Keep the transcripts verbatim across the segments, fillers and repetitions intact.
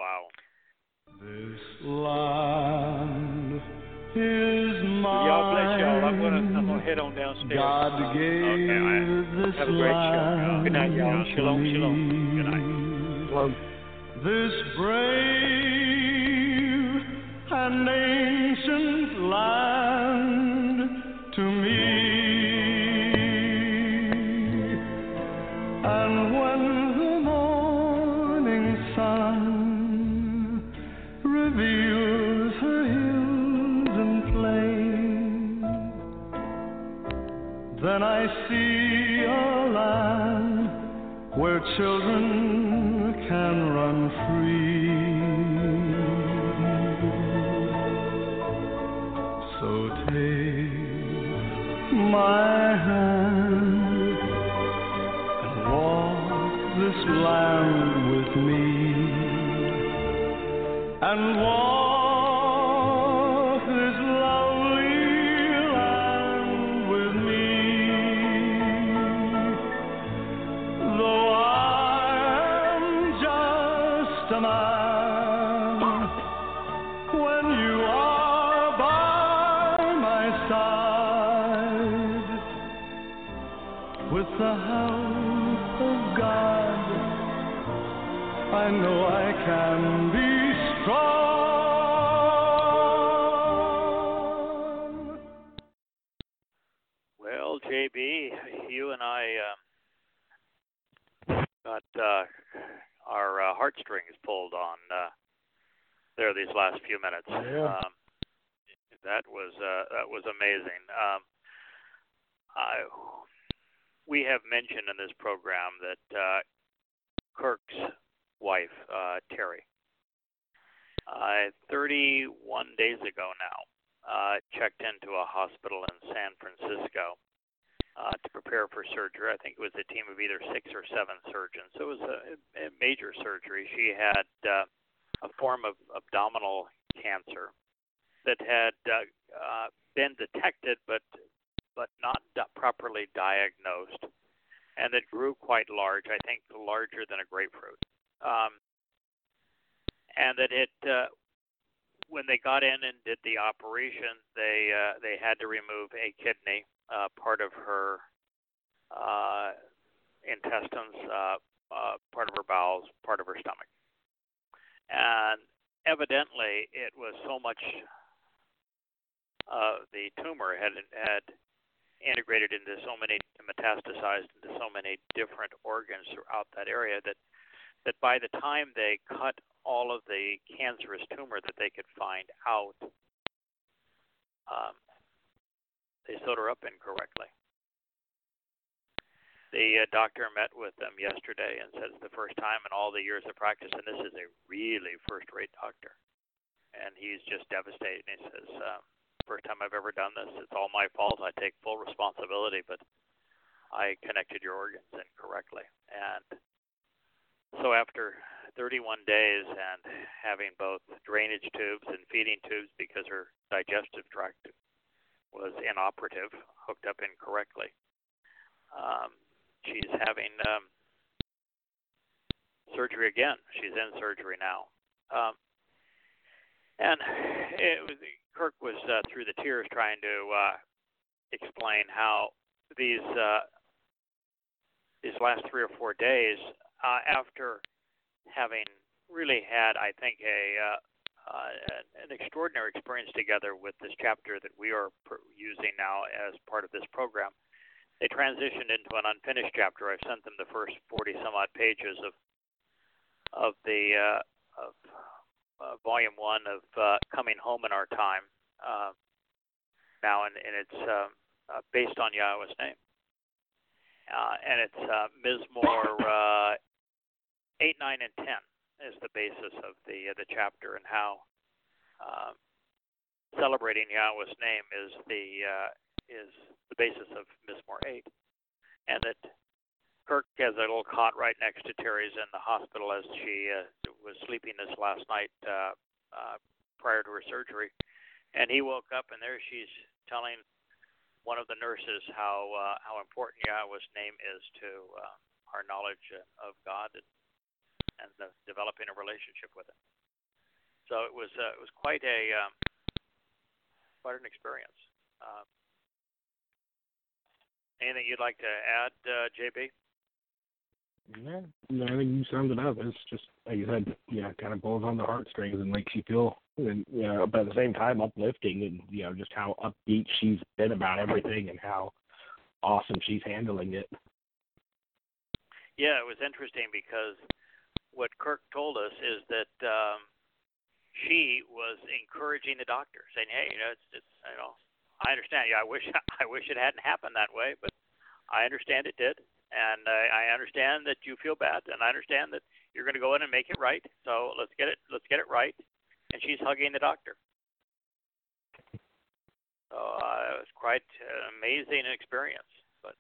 Wow. This land is mine. Y'all bless y'all. I'm gonna I'm gonna head on downstairs. God Uh, gave okay. I, this have a great show. land Good night, y'all. Shalom, shalom. Good night. Shalom. This brave and ancient land to me. And when the morning sun reveals her hills and plains, then I see a land where children can run free. So take my hand and walk this land with me, and walk this lovely land with me. Though I am just a man, when you are by my side, with the help of God, I know I can be strong. Well, J B, you and I uh, got uh, our uh, heartstrings pulled on uh, there these last few minutes. Yeah. Um, that was uh, that was amazing. Um, I, we have mentioned in this program that uh, Kirk's wife, uh, Terry, uh, thirty-one days ago now, uh, checked into a hospital in San Francisco uh, to prepare for surgery. I think it was a team of either six or seven surgeons. So it was a, a major surgery. She had uh, a form of abdominal cancer that had uh, uh, been detected but but not d- properly diagnosed, and that grew quite large, I think larger than a grapefruit. Um, and that it, uh, when they got in and did the operation, they uh, they had to remove a kidney, uh, part of her uh, intestines, uh, uh, part of her bowels, part of her stomach. And evidently, it was so much uh, the tumor had had integrated into so many, metastasized into so many different organs throughout that area that that by the time they cut all of the cancerous tumor that they could find out, um, they sewed her up incorrectly. The uh, doctor met with them yesterday and said it's the first time in all the years of practice, and this is a really first-rate doctor. And he's just devastated. And he says, um, first time I've ever done this. It's all my fault. I take full responsibility, but I connected your organs incorrectly. And so after thirty-one days and having both drainage tubes and feeding tubes because her digestive tract was inoperative, hooked up incorrectly, um, she's having um, surgery again. She's in surgery now. Um, and it was, Kirk was uh, through the tears trying to uh, explain how these uh, these last three or four days, uh, after having really had, I think, a uh, uh, an extraordinary experience together with this chapter that we are per- using now as part of this program, they transitioned into an unfinished chapter. I've sent them the first forty some odd pages of of the uh, of uh, volume one of uh, Coming Home in Our Time. Uh, now, and, and it's um, uh, based on Yahweh's name, uh, and it's uh, Mizmor uh, eight, nine, and ten is the basis of the uh, the chapter, and how um, celebrating Yahweh's name is the uh, is the basis of Mizmor eight, and that Kirk has a little cot right next to Terry's in the hospital as she uh, was sleeping this last night uh, uh, prior to her surgery, and he woke up and there she's telling one of the nurses how uh, how important Yahweh's name is to uh, our knowledge of God. And and the, developing a relationship with it. So it was uh, it was quite a um, quite an experience. Uh, anything you'd like to add, uh, J B? Yeah, no, I think you summed it up. It's just, like you said, yeah, kind of pulls on the heartstrings and makes you feel, and you know, but at the same time uplifting, and you know, just how upbeat she's been about everything and how awesome she's handling it. Yeah, it was interesting because what Kirk told us is that um, she was encouraging the doctor, saying, "Hey, you know, it's, it's you know, I understand. Yeah, I wish I wish it hadn't happened that way, but I understand it did." And uh, I understand that you feel bad, and I understand that you're going to go in and make it right. So let's get it, let's get it right. And she's hugging the doctor. So uh, it was quite an amazing experience. But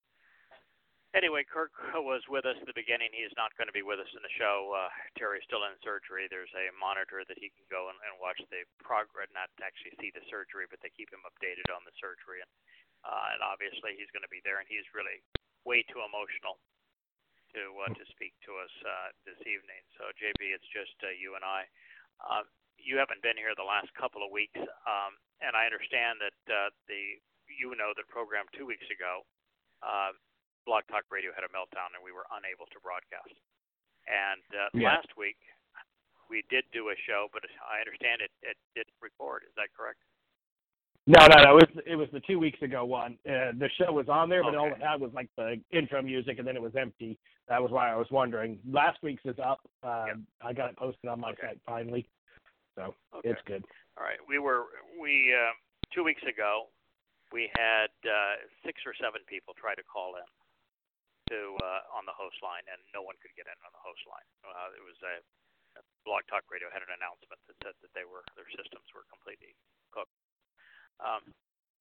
anyway, Kirk was with us at the beginning. He's not going to be with us in the show. Uh, Terry's still in surgery. There's a monitor that he can go and, and watch the progress, not actually see the surgery, but they keep him updated on the surgery. And uh, and obviously he's going to be there, and he's really way too emotional to uh, to speak to us uh, this evening. So, J B, it's just uh, you and I. Uh, you haven't been here the last couple of weeks, um, and I understand that uh, the you know the program two weeks ago, uh, Blog Talk Radio had a meltdown, and we were unable to broadcast. And uh, yeah. last week we did do a show, but I understand it it didn't record. Is that correct? No, no, no. It was, it was the two weeks ago one. Uh, the show was on there, but okay. all it had was like the intro music, and then it was empty. That was why I was wondering. Last week's is up. Uh, yeah. I got it posted on my okay. site finally, so okay. it's good. All right. We were we uh, two weeks ago. We had uh, six or seven people try to call in to uh, on the host line, and no one could get in on the host line. Uh, it was a, a Blog Talk Radio had an announcement that said that they were their systems were completely cooked. Um,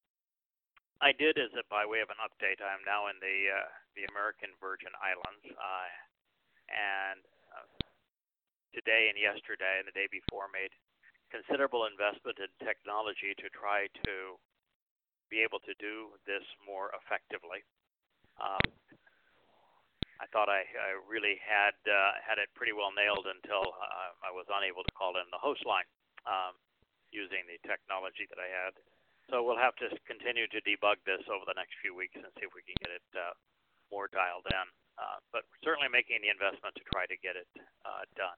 I did, as a, by way of an update, I am now in the uh, the American Virgin Islands, uh, and uh, today and yesterday and the day before made considerable investment in technology to try to be able to do this more effectively. Um, I thought I, I really had uh, had it pretty well nailed until uh, I was unable to call in the host line um, using the technology that I had. So we'll have to continue to debug this over the next few weeks and see if we can get it uh, more dialed in. Uh, but we're certainly making the investment to try to get it uh, done.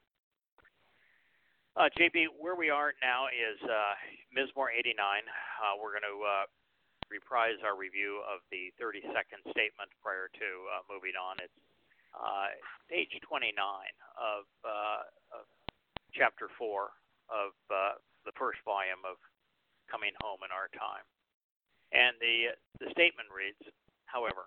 Uh, J B, where we are now is uh, Mizmor eighty-nine. Uh, we're going to uh, reprise our review of the thirty-second statement prior to uh, moving on. It's uh, page twenty-nine of, uh, of chapter four of uh, the first volume of Coming Home in Our Time. And the the statement reads, however,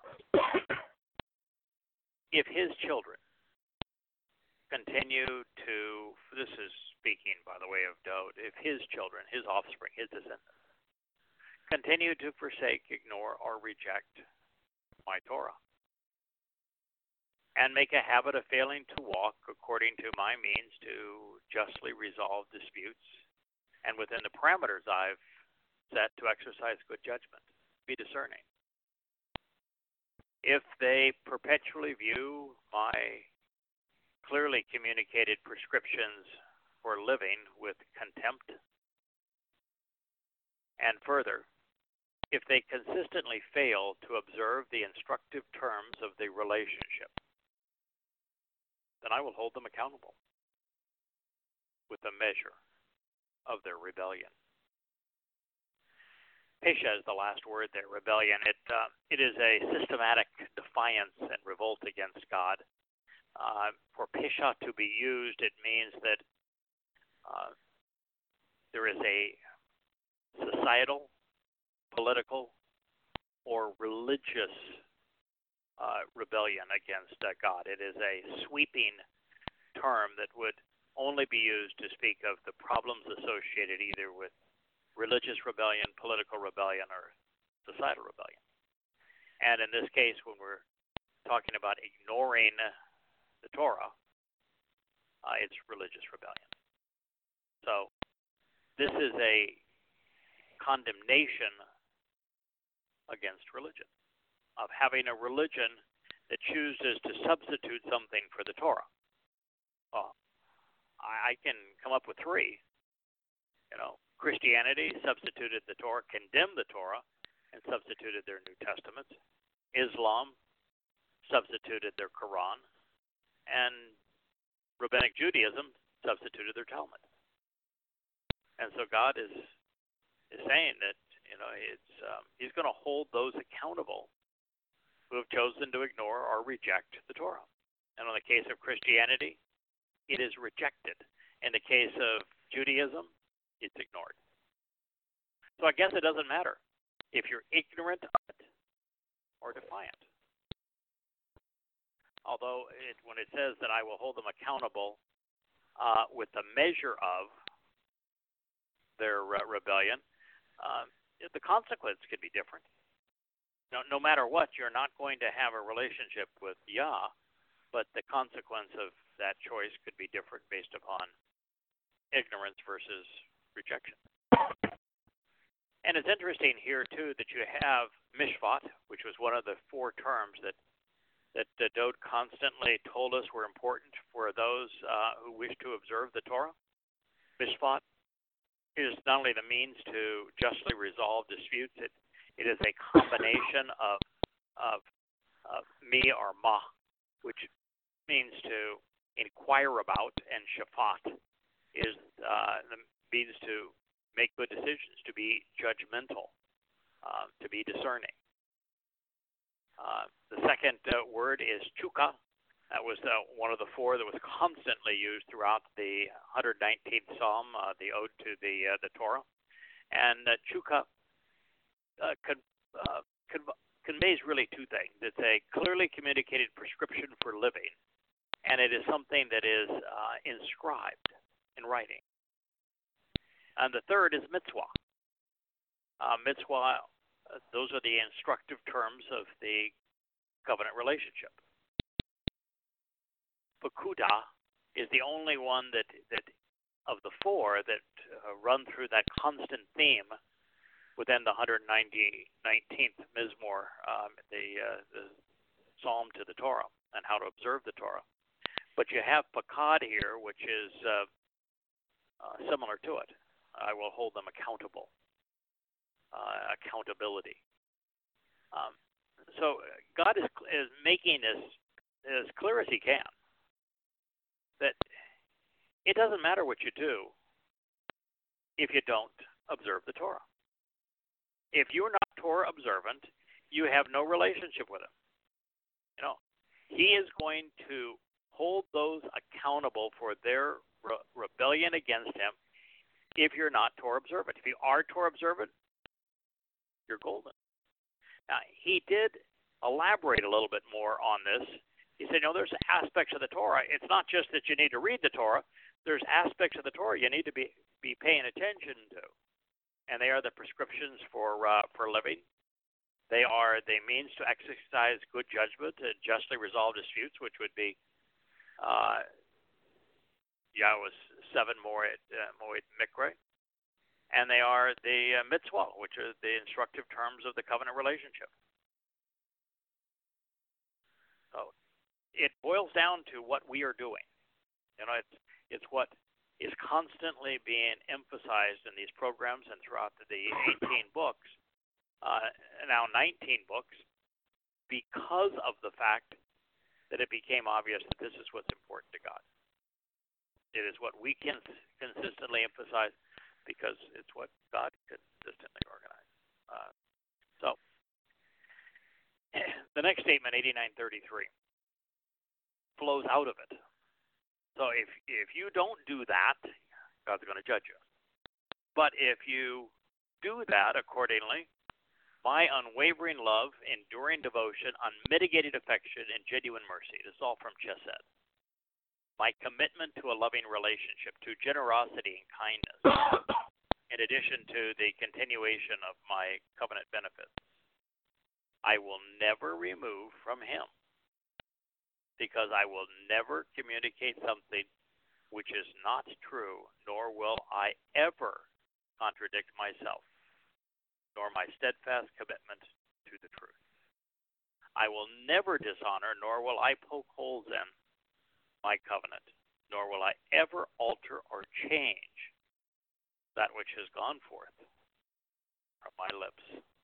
if his children continue to, this is speaking by the way of Dode, if his children, his offspring, his descendants, continue to forsake, ignore, or reject my Torah, and make a habit of failing to walk according to my means to justly resolve disputes, and within the parameters I've set to exercise good judgment, be discerning. If they perpetually view my clearly communicated prescriptions for living with contempt, and further, if they consistently fail to observe the instructive terms of the relationship, then I will hold them accountable with the measure of their rebellion. Pesha is the last word there, rebellion. It uh, it is a systematic defiance and revolt against God. Uh, for Pesha to be used, it means that uh, there is a societal, political, or religious uh, rebellion against uh, God. It is a sweeping term that would only be used to speak of the problems associated either with religious rebellion, political rebellion, or societal rebellion. And in this case, when we're talking about ignoring the Torah, uh, it's religious rebellion. So this is a condemnation against religion, of having a religion that chooses to substitute something for the Torah. Well, I, I can come up with three. You know, Christianity substituted the Torah, condemned the Torah, and substituted their New Testament. Islam substituted their Quran, and Rabbinic Judaism substituted their Talmud. And so God is is saying that, you know, it's um, He's going to hold those accountable who have chosen to ignore or reject the Torah. And in the case of Christianity, it is rejected. In the case of Judaism, it's ignored. So I guess it doesn't matter if you're ignorant of it or defiant. Although it, when it says that I will hold them accountable uh, with the measure of their uh, rebellion, uh, the consequence could be different. No, no matter what, you're not going to have a relationship with Yah, but the consequence of that choice could be different based upon ignorance versus rejection. And it's interesting here, too, that you have mishpat, which was one of the four terms that that uh, Dode constantly told us were important for those uh, who wish to observe the Torah. Mishpat is not only the means to justly resolve disputes, it, it is a combination of, of, of mi or ma, which means to inquire about, and shafat is uh, the means to make good decisions, to be judgmental, uh, to be discerning. Uh, the second uh, word is chukah. That was uh, one of the four that was constantly used throughout the one hundred nineteenth Psalm, uh, the ode to the uh, the Torah. And uh, chukah uh, con- uh, con- conveys really two things. It's a clearly communicated prescription for living, and it is something that is uh, inscribed in writing. And the third is mitzvah. Uh, mitzvah, uh, those are the instructive terms of the covenant relationship. Pekudah is the only one that, that of the four that uh, run through that constant theme within the one hundred nineteenth Mizmor, um, the, uh, the Psalm to the Torah, and how to observe the Torah. But you have Pakad here, which is uh, uh, similar to it. I will hold them accountable. Uh, accountability. Um, so God is, is making this as clear as He can, that it doesn't matter what you do if you don't observe the Torah. If you're not Torah observant, you have no relationship with Him. You know, He is going to hold those accountable for their re- rebellion against Him if you're not Torah observant. If you are Torah observant, you're golden. Now, He did elaborate a little bit more on this. He said, you know, there's aspects of the Torah. It's not just that you need to read the Torah. There's aspects of the Torah you need to be, be paying attention to. And they are the prescriptions for uh, for living. They are the means to exercise good judgment and justly resolve disputes, which would be uh, yeah, it was seven moed uh, moed mikra. And they are the uh, mitzvah, which are the instructive terms of the covenant relationship. So it boils down to what we are doing. You know, it's it's what is constantly being emphasized in these programs and throughout the eighteen books, uh, now nineteen books, because of the fact that it became obvious that this is what's important to God. It is what we can consistently emphasize because it's what God consistently organized. Uh, so the next statement, eighty-nine thirty-three, flows out of it. So if if you don't do that, God's going to judge you. But if you do that accordingly, my unwavering love, enduring devotion, unmitigated affection, and genuine mercy. This is all from Chesed. My commitment to a loving relationship, to generosity and kindness, in addition to the continuation of my covenant benefits, I will never remove from Him, because I will never communicate something which is not true, nor will I ever contradict myself, nor my steadfast commitment to the truth. I will never dishonor, nor will I poke holes in my covenant nor will I ever alter or change that which has gone forth from my lips.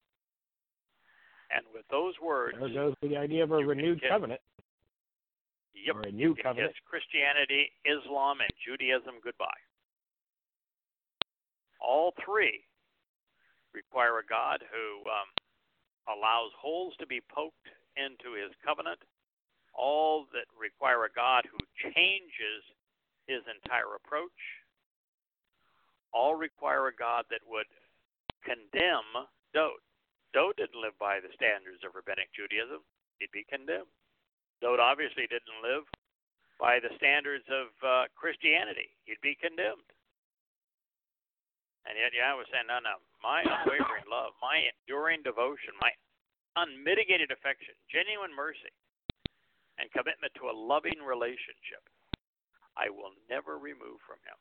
And with those words, there goes the idea of a renewed kiss, covenant. Yep, or a new you covenant. kiss Christianity, Islam, and Judaism goodbye. All three require a God who um, allows holes to be poked into his covenant. All that require a God who changes his entire approach. All require a God that would condemn Dowd. Dowd didn't live by the standards of rabbinic Judaism. He'd be condemned. Dowd obviously didn't live by the standards of uh, Christianity. He'd be condemned. And yet Yahweh was saying, no, no, my unwavering love, my enduring devotion, my unmitigated affection, genuine mercy, and commitment to a loving relationship, I will never remove from him.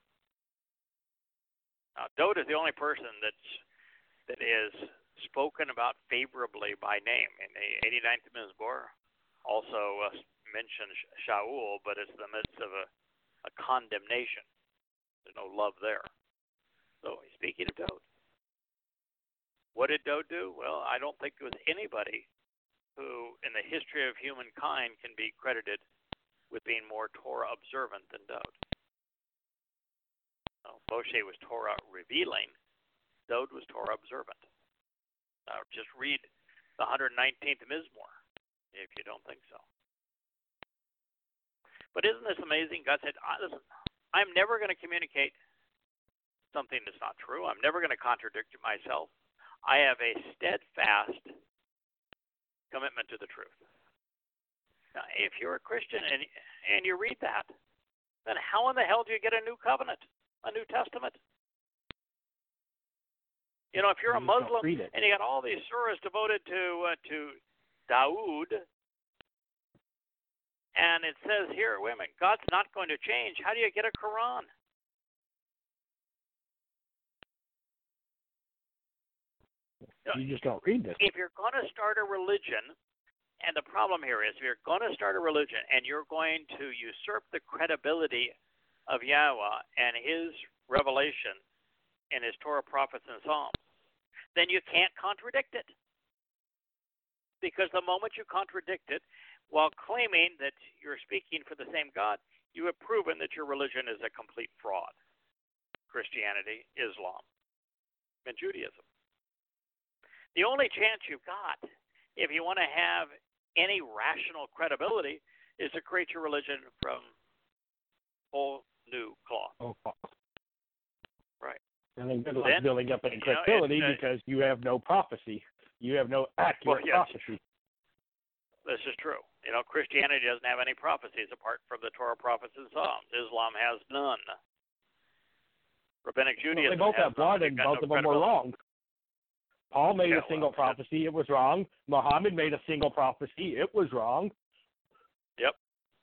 Now, Dowd is the only person that's that is spoken about favorably by name. In the eighty-ninth Mizmor, also uh, mentions Shaul, but it's in the midst of a, a condemnation. There's no love there. So he's speaking of Dowd. What did Dowd do? Well, I don't think there was anybody who, in the history of humankind, can be credited with being more Torah observant than Dowd. Now, Moshe was Torah revealing. Dowd was Torah observant. Now, just read the one hundred nineteenth Mizmor if you don't think so. But isn't this amazing? God said, listen, I'm never going to communicate something that's not true. I'm never going to contradict myself. I have a steadfast commitment to the truth. Now, if you're a Christian and and you read that, then how in the hell do you get a new covenant, a New Testament? You know, if you're a Muslim and you got all these surahs devoted to uh, to Dawud, and it says here, wait a minute, God's not going to change. How do you get a Quran? You just don't read this. If you're going to start a religion, and the problem here is, if you're going to start a religion and you're going to usurp the credibility of Yahweh and his revelation in his Torah, prophets, and Psalms, then you can't contradict it. Because the moment you contradict it, while claiming that you're speaking for the same God, you have proven that your religion is a complete fraud. Christianity, Islam, and Judaism. The only chance you've got, if you want to have any rational credibility, is to create your religion from whole new cloth. Oh, right. And then good luck then, building up any you know, credibility uh, because you have no prophecy. You have no accurate well, yes, prophecy. This is true. You know, Christianity doesn't have any prophecies apart from the Torah, prophets, and Psalms. Islam has none. Rabbinic Judaism well, they both has have blood, none. and both no of them were wrong. Paul made yeah, a single well, prophecy, it was wrong. Muhammad made a single prophecy, it was wrong. Yep.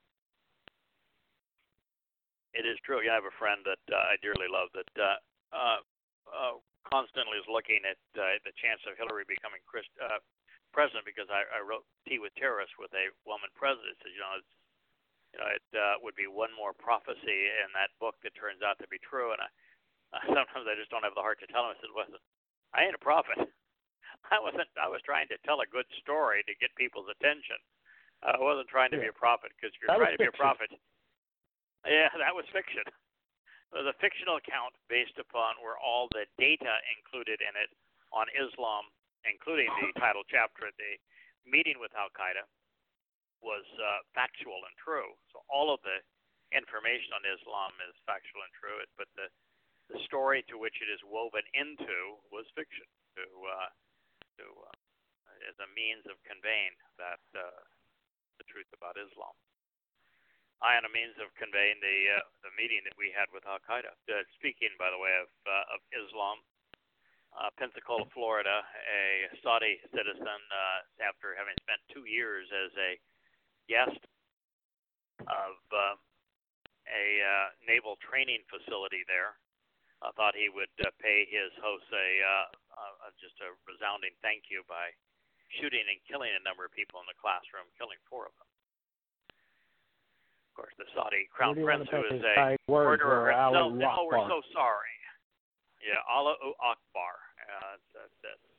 It is true. You know, I have a friend that uh, I dearly love that uh, uh, uh, constantly is looking at uh, the chance of Hillary becoming Christ, uh, president, because I, I wrote Tea with Terrorists with a woman president. It says, you know, it's, you know, it uh, would be one more prophecy in that book that turns out to be true. And I, uh, sometimes I just don't have the heart to tell him. I said, well, I ain't a prophet. I wasn't. I was trying to tell a good story to get people's attention. I wasn't trying to yeah. be a prophet, because if you're that trying to fiction. be a prophet, yeah, that was fiction. It was a fictional account based upon where all the data included in it on Islam, including the title chapter, the meeting with Al Qaeda, was uh, factual and true. So all of the information on Islam is factual and true, but the the story to which it is woven into was fiction, to uh, to uh, as a means of conveying that uh, the truth about Islam. I, on a means of conveying the uh, the meeting that we had with Al Qaeda. Uh, speaking, by the way, of uh, of Islam, uh, Pensacola, Florida, a Saudi citizen, uh, after having spent two years as a guest of uh, a uh, naval training facility there, I thought he would uh, pay his hosts a uh, uh, just a resounding thank you by shooting and killing a number of people in the classroom, killing four of them. Of course, the Saudi crown Where do you prince want who to is put his a kind words murderer for himself. Ali No, we're Akbar? so sorry. Yeah, Allahu Akbar. Uh, that's, that's it.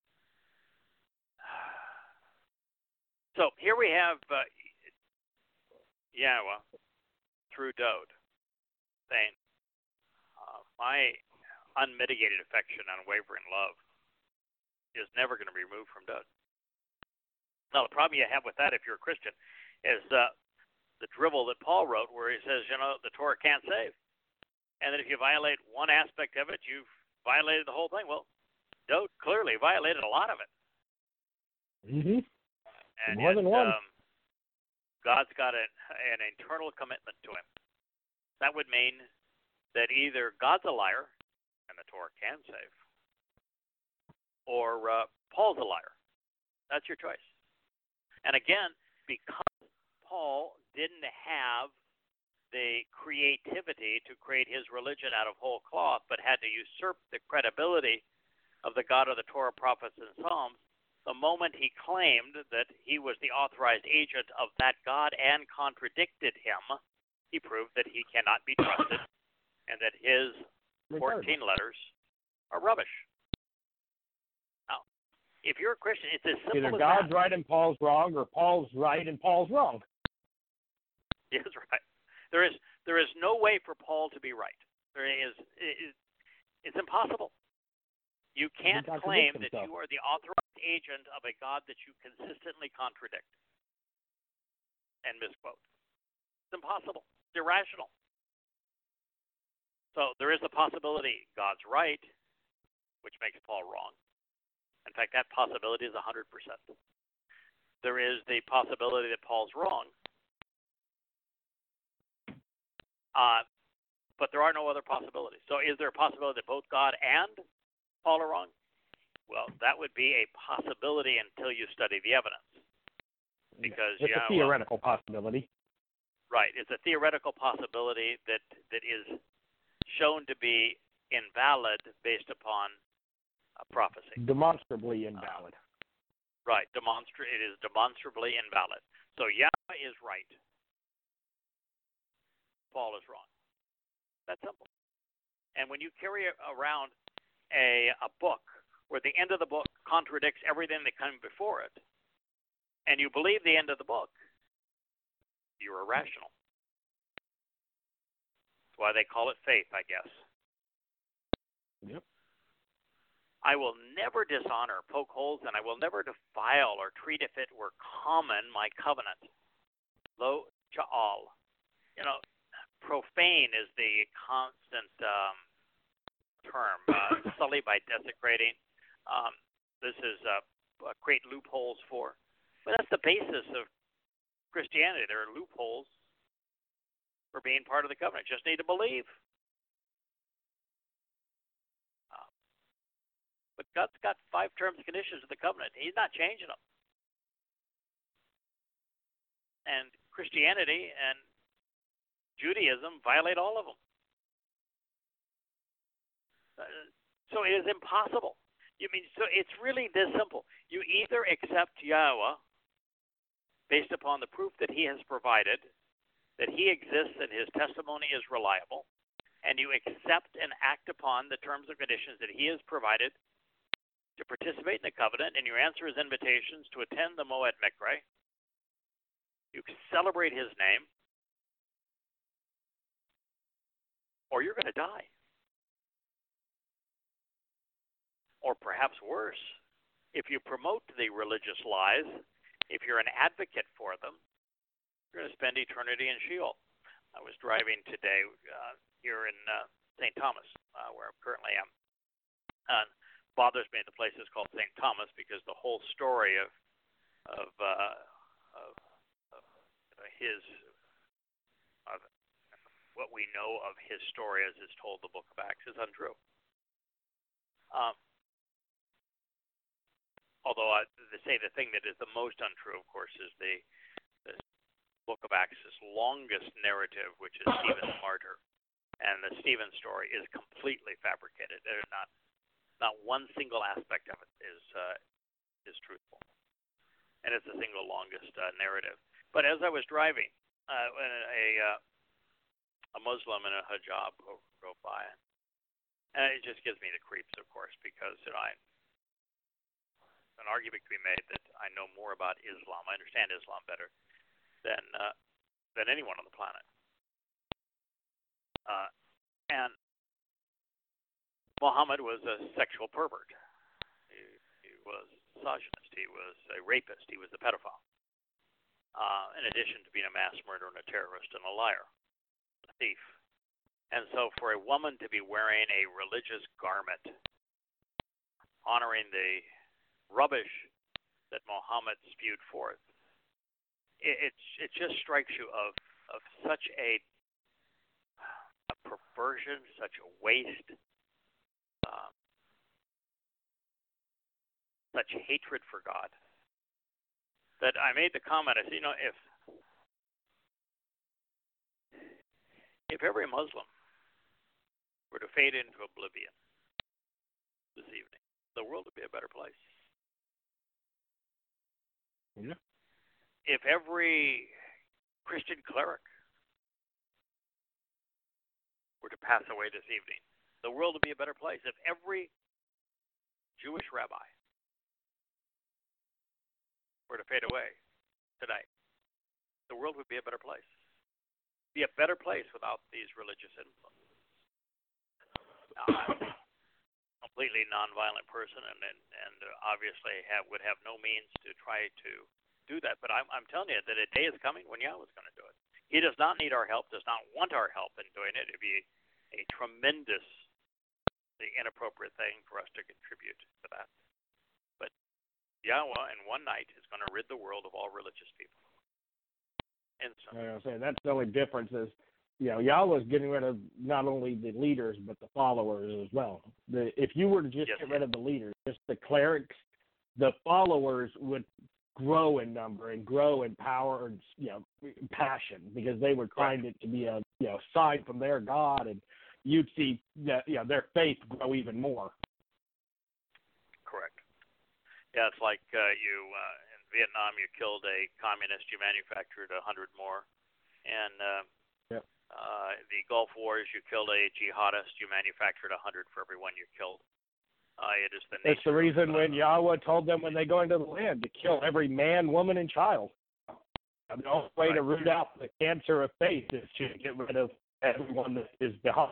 So here we have uh, Yahweh through Dode saying, uh, my unmitigated affection, unwavering love is never going to be removed from Dode. Now, the problem you have with that, if you're a Christian, is uh, the drivel that Paul wrote where he says, you know, the Torah can't save. And that if you violate one aspect of it, you've violated the whole thing. Well, Dode clearly violated a lot of it. Mm-hmm. And More yet, than one. Um, God's got an, an internal commitment to him. That would mean that either God's a liar, and the Torah can save, or uh, Paul's a liar. That's your choice. And again, because Paul didn't have the creativity to create his religion out of whole cloth, but had to usurp the credibility of the God of the Torah, prophets, and Psalms, the moment he claimed that he was the authorized agent of that God and contradicted him, he proved that he cannot be trusted and that his fourteen letters are rubbish. Now, if you're a Christian, it's as simple Either as God's that. right and Paul's wrong, or Paul's right and Paul's wrong. Yes, right. There is there is no way for Paul to be right. There is it, it's impossible. You can't claim that you are the authorized agent of a God that you consistently contradict and misquote. It's impossible. It's irrational. So there is a possibility God's right, which makes Paul wrong. In fact, that possibility is one hundred percent. There is the possibility that Paul's wrong, uh, but there are no other possibilities. So is there a possibility that both God and Paul are wrong? Well, that would be a possibility until you study the evidence. Because it's yeah, a theoretical well, possibility. Right. It's a theoretical possibility that, that is shown to be invalid based upon a prophecy. Demonstrably invalid. Uh, right. Demonstra- it is demonstrably invalid. So Yahweh is right. Paul is wrong. That's simple. And when you carry around a, a book where the end of the book contradicts everything that came before it, and you believe the end of the book, you're irrational. That's why they call it faith, I guess. Yep. I will never dishonor, poke holes, and I will never defile or treat if it were common my covenant. Lo cha'al. You know, profane is the constant um, term. Uh, sully by desecrating. Um, this is uh, uh, create loopholes for. But that's the basis of Christianity. There are loopholes for being part of the covenant. Just need to believe. Uh, but God's got five terms and conditions of the covenant. He's not changing them. And Christianity and Judaism violate all of them. Uh, so it is impossible. You mean so? It's really this simple. You either accept Yahweh based upon the proof that He has provided, that He exists and His testimony is reliable, and you accept and act upon the terms and conditions that He has provided to participate in the covenant, and you answer His invitations to attend the Moed Mikra. You celebrate His name, or you're going to die. Or perhaps worse, if you promote the religious lies, if you're an advocate for them, you're going to spend eternity in Sheol. I was driving today uh, here in uh, Saint Thomas, uh, where I currently am. And it bothers me the place is called Saint Thomas because the whole story of of, uh, of, of his of what we know of his story as is told in the Book of Acts is untrue. Um, Although uh, they say the thing that is the most untrue, of course, is the, the Book of Acts' longest narrative, which is Stephen the martyr, and the Stephen story is completely fabricated. There's not not one single aspect of it is uh, is truthful, and it's the single longest uh, narrative. But as I was driving, uh, when a uh, a Muslim in a hijab go, go by, and it just gives me the creeps, of course, because you know, I, an argument can be made that I know more about Islam, I understand Islam better than uh, than anyone on the planet, uh, and Muhammad was a sexual pervert. He, he was a misogynist. He was a rapist. He was a pedophile. Uh, in addition to being a mass murderer and a terrorist and a liar, a thief. And so for a woman to be wearing a religious garment honoring the rubbish that Muhammad spewed forth, it, it, it just strikes you of, of such a, a perversion, such a waste, um, such hatred for God, that I made the comment. I said, you know, if if every Muslim were to fade into oblivion this evening, the world would be a better place. Yeah. If every Christian cleric were to pass away this evening, the world would be a better place. If every Jewish rabbi were to fade away tonight, the world would be a better place. Be a better place without these religious influences. Now, I'm a completely nonviolent person, and and, and obviously have, would have no means to try to do that. But I'm I'm telling you that a day is coming when Yahweh is going to do it. He does not need our help. Does not want our help in doing it. It'd be a tremendous, the inappropriate thing for us to contribute to that. But Yahweh in one night is going to rid the world of all religious people. Instantly. I was saying that's the only difference is, you know, Yahweh's getting rid of not only the leaders but the followers as well. The if you were to just yes, get yes. rid of the leaders, just the clerics, the followers would grow in number and grow in power and, you know, passion, because they would find it to be a, you know, sign from their God, and you'd see that, you know, their faith grow even more. Correct. Yeah, it's like uh, you uh, in Vietnam, you killed a communist, you manufactured a hundred more, and uh, yep. uh, the Gulf Wars, you killed a jihadist, you manufactured a hundred for every one you killed. Uh, it is the That's the reason of, when uh, Yahweh told them when they go into the land to kill every man, woman, and child. The only way right. to root out the cancer of faith is to get rid of everyone that is behind.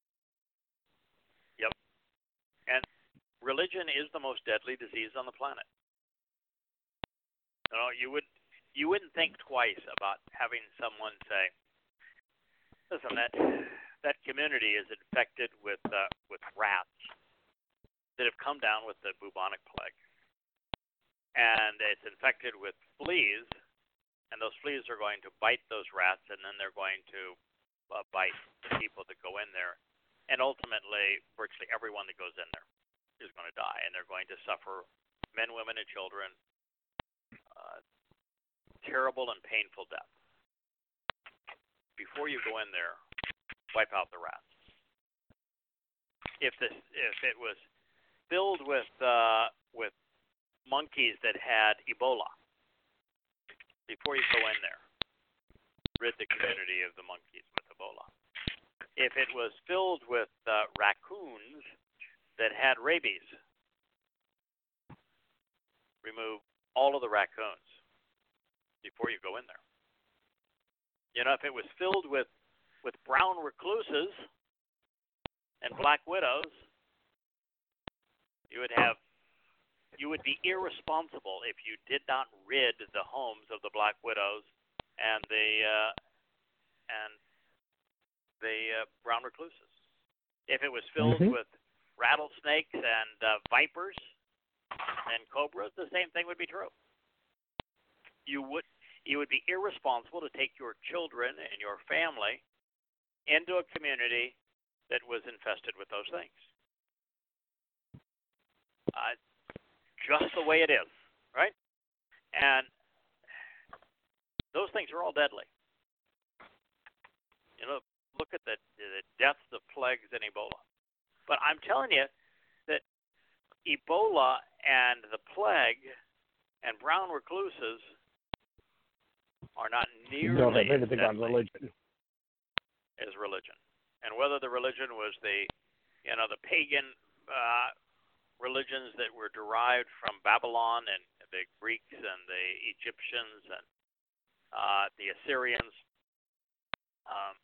Yep. And religion is the most deadly disease on the planet. You know, you would you wouldn't think twice about having someone say, "Listen, that that community is infected with uh, with rats that have come down with the bubonic plague, and it's infected with fleas, and those fleas are going to bite those rats, and then they're going to uh, bite the people that go in there, and ultimately, virtually everyone that goes in there is going to die, and they're going to suffer, men, women, and children, uh, terrible and painful death. Before you go in there, wipe out the rats. If this, if it was filled with uh, with monkeys that had Ebola, before you go in there, rid the community of the monkeys with Ebola. If it was filled with uh, raccoons that had rabies, remove all of the raccoons before you go in there. You know, if it was filled with, with brown recluses and black widows, you would have you would be irresponsible if you did not rid the homes of the black widows and the uh, and the uh, brown recluses. If it was filled mm-hmm. with rattlesnakes and uh, vipers and cobras, the same thing would be true. You would you would be irresponsible to take your children and your family into a community that was infested with those things. Uh, just the way it is, right? And those things are all deadly. You know, look at the, the deaths of plagues and Ebola. But I'm telling you that Ebola and the plague and brown recluses are not You don't nearly have as anything on deadly religion. as religion. And whether the religion was the, you know, the pagan uh, religions that were derived from Babylon and the Greeks and the Egyptians and uh, the Assyrians, um,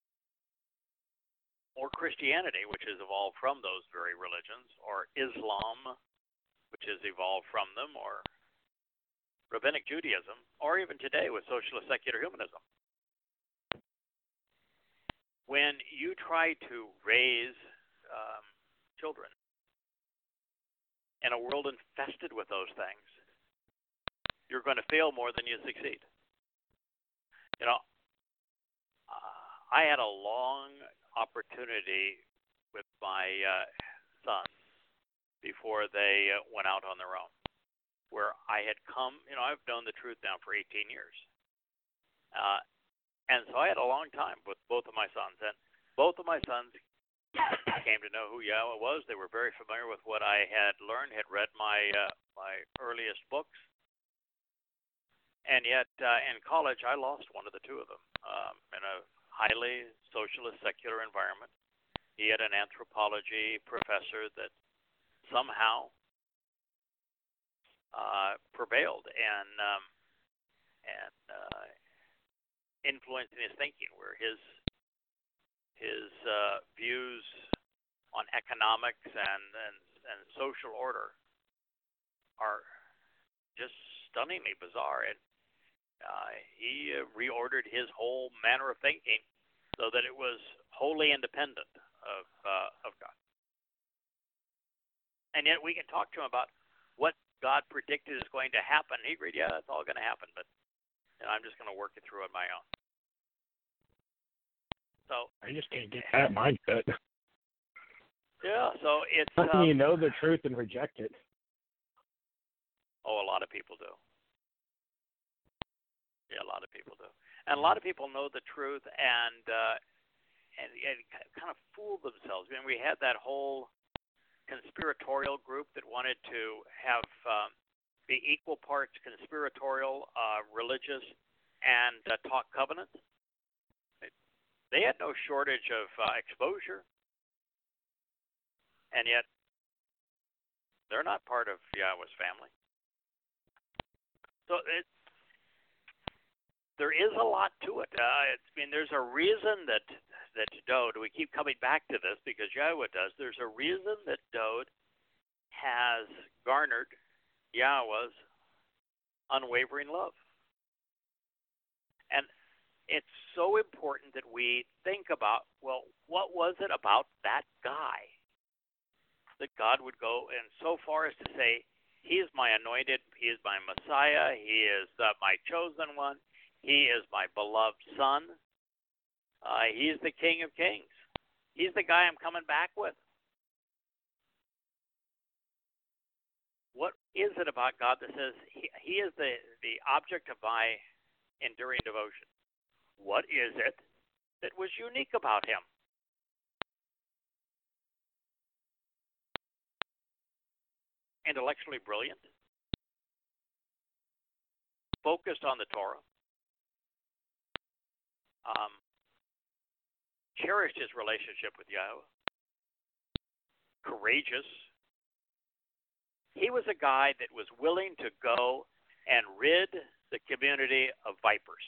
or Christianity, which has evolved from those very religions, or Islam, which has evolved from them, or Rabbinic Judaism, or even today with socialist secular humanism. When you try to raise um, children in a world infested with those things, you're going to fail more than you succeed. You know, uh, I had a long opportunity with my uh, sons before they uh, went out on their own, where I had come, you know, I've known the truth now for eighteen years. Uh, and so I had a long time with both of my sons. And both of my sons came to know who Yahweh was. They were very familiar with what I had learned, had read my uh, my earliest books. And yet, uh, in college, I lost one of the two of them um, in a highly socialist, secular environment. He had an anthropology professor that somehow uh, prevailed and um, and uh, influenced in his thinking, where his his uh, views on economics and, and and social order are just stunningly bizarre. And uh, he uh, reordered his whole manner of thinking so that it was wholly independent of uh, of God. And yet we can talk to him about what God predicted is going to happen. He agreed, yeah, it's all going to happen, but you know, I'm just going to work it through on my own. So I just can't get that mindset. Yeah, so it's How can um, you know the truth and reject it? oh, a lot of people do. Yeah, a lot of people do, and a lot of people know the truth and uh, and, and kind of fool themselves. I mean, we had that whole conspiratorial group that wanted to have um, be equal parts conspiratorial, uh, religious, and uh, talk covenant. They had no shortage of uh, exposure, and yet they're not part of Yahweh's family. So it, there is a lot to it. Uh, it's, I mean, there's a reason that that Dowd, we keep coming back to this because Yahweh does, there's a reason that Dowd has garnered Yahweh's unwavering love. And it's so important that we think about, well, what was it about that guy that God would go and so far as to say, he is my anointed, he is my Messiah, he is uh, my chosen one, he is my beloved son, uh, he's the King of Kings, he's the guy I'm coming back with. What is it about God that says he, he is the, the object of my enduring devotion? What is it that was unique about him? Intellectually brilliant, focused on the Torah, um, cherished his relationship with Yahweh, courageous. He was a guy that was willing to go and rid the community of vipers.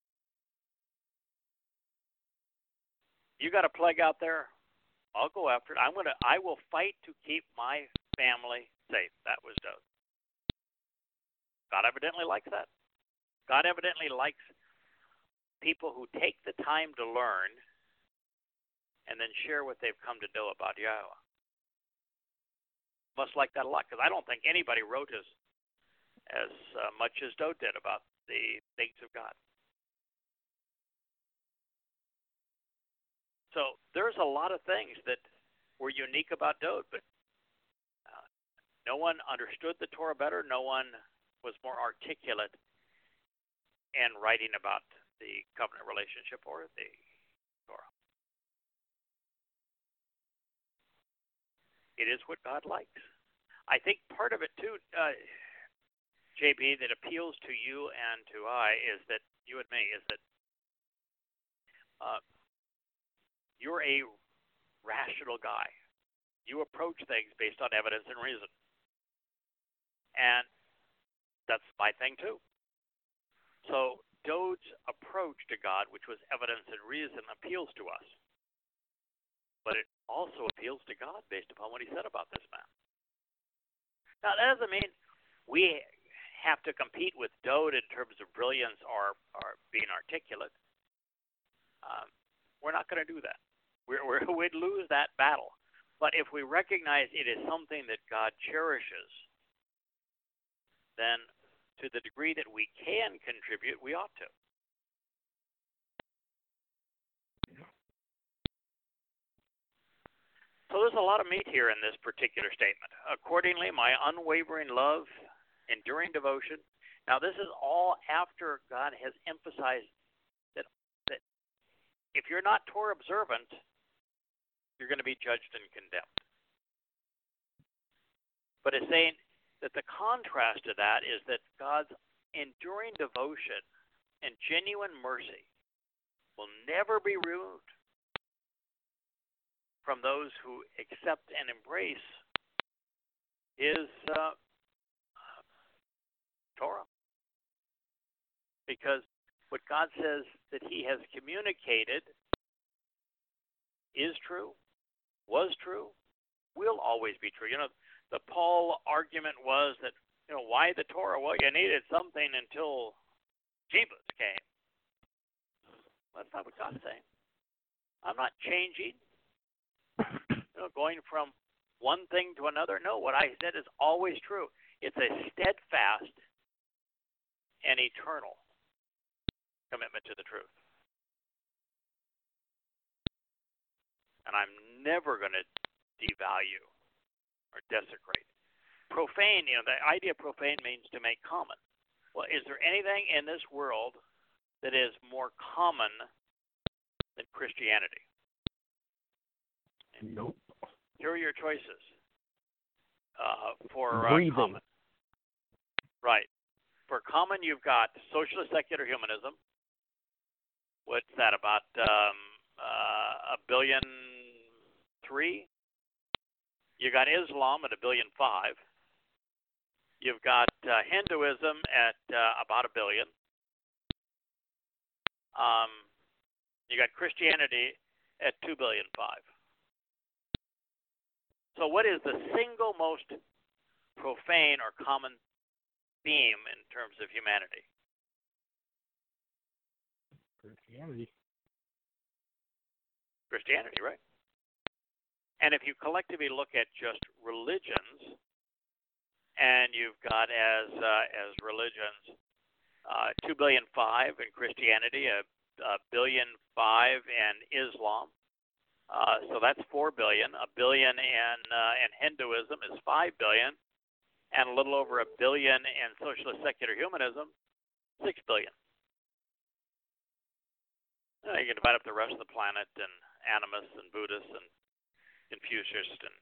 You got a plague out there? I'll go after it. I'm gonna. I will fight to keep my family safe. That was Dowd. God evidently likes that. God evidently likes people who take the time to learn and then share what they've come to know about Yahweh. Must like that a lot, because I don't think anybody wrote as as uh, much as Dowd did about the things of God. So there's a lot of things that were unique about Dowd, but uh, no one understood the Torah better. No one was more articulate in writing about the covenant relationship or the Torah. It is what God likes. I think part of it, too, uh, J P, that appeals to you and to I is that you and me is that uh, you're a rational guy. You approach things based on evidence and reason, and that's my thing too. So Dode's approach to God, which was evidence and reason, appeals to us, but it also appeals to God based upon what he said about this man. Now, that doesn't mean we have to compete with Dode in terms of brilliance or, or being articulate. Um, we're not going to do that. We're, we're, we'd lose that battle. But if we recognize it is something that God cherishes, then to the degree that we can contribute, we ought to. So there's a lot of meat here in this particular statement. Accordingly, my unwavering love, enduring devotion. Now, this is all after God has emphasized that, that if you're not Torah observant, you're going to be judged and condemned. But it's saying that the contrast to that is that God's enduring devotion and genuine mercy will never be removed from those who accept and embrace his uh, Torah. Because what God says that he has communicated is true, was true, will always be true. You know, the Paul argument was that, you know, why the Torah? Well, you needed something until Jesus came. That's not what God's saying. I'm not changing, you know, going from one thing to another. No, what I said is always true. It's a steadfast and eternal commitment to the truth. And I'm never going to devalue or desecrate. Profane, you know, the idea of profane means to make common. Well, is there anything in this world that is more common than Christianity? Nope. Here are your choices uh, for uh, common. Right. For common, you've got socialist secular humanism. What's that, about um, uh, a billion three? You got Islam at a billion five. You've got uh, Hinduism at uh, about a billion. Um, you got Christianity at two billion five. So, what is the single most profane or common theme in terms of humanity? Christianity. Christianity, right? And if you collectively look at just religions, and you've got as uh, as religions uh, two billion five in Christianity, a, a billion five in Islam, uh, so that's four billion. A billion in uh, in Hinduism is five billion, and a little over a billion in socialist secular humanism, six billion. You know, you can divide up the rest of the planet and animists and Buddhists and Confucianists and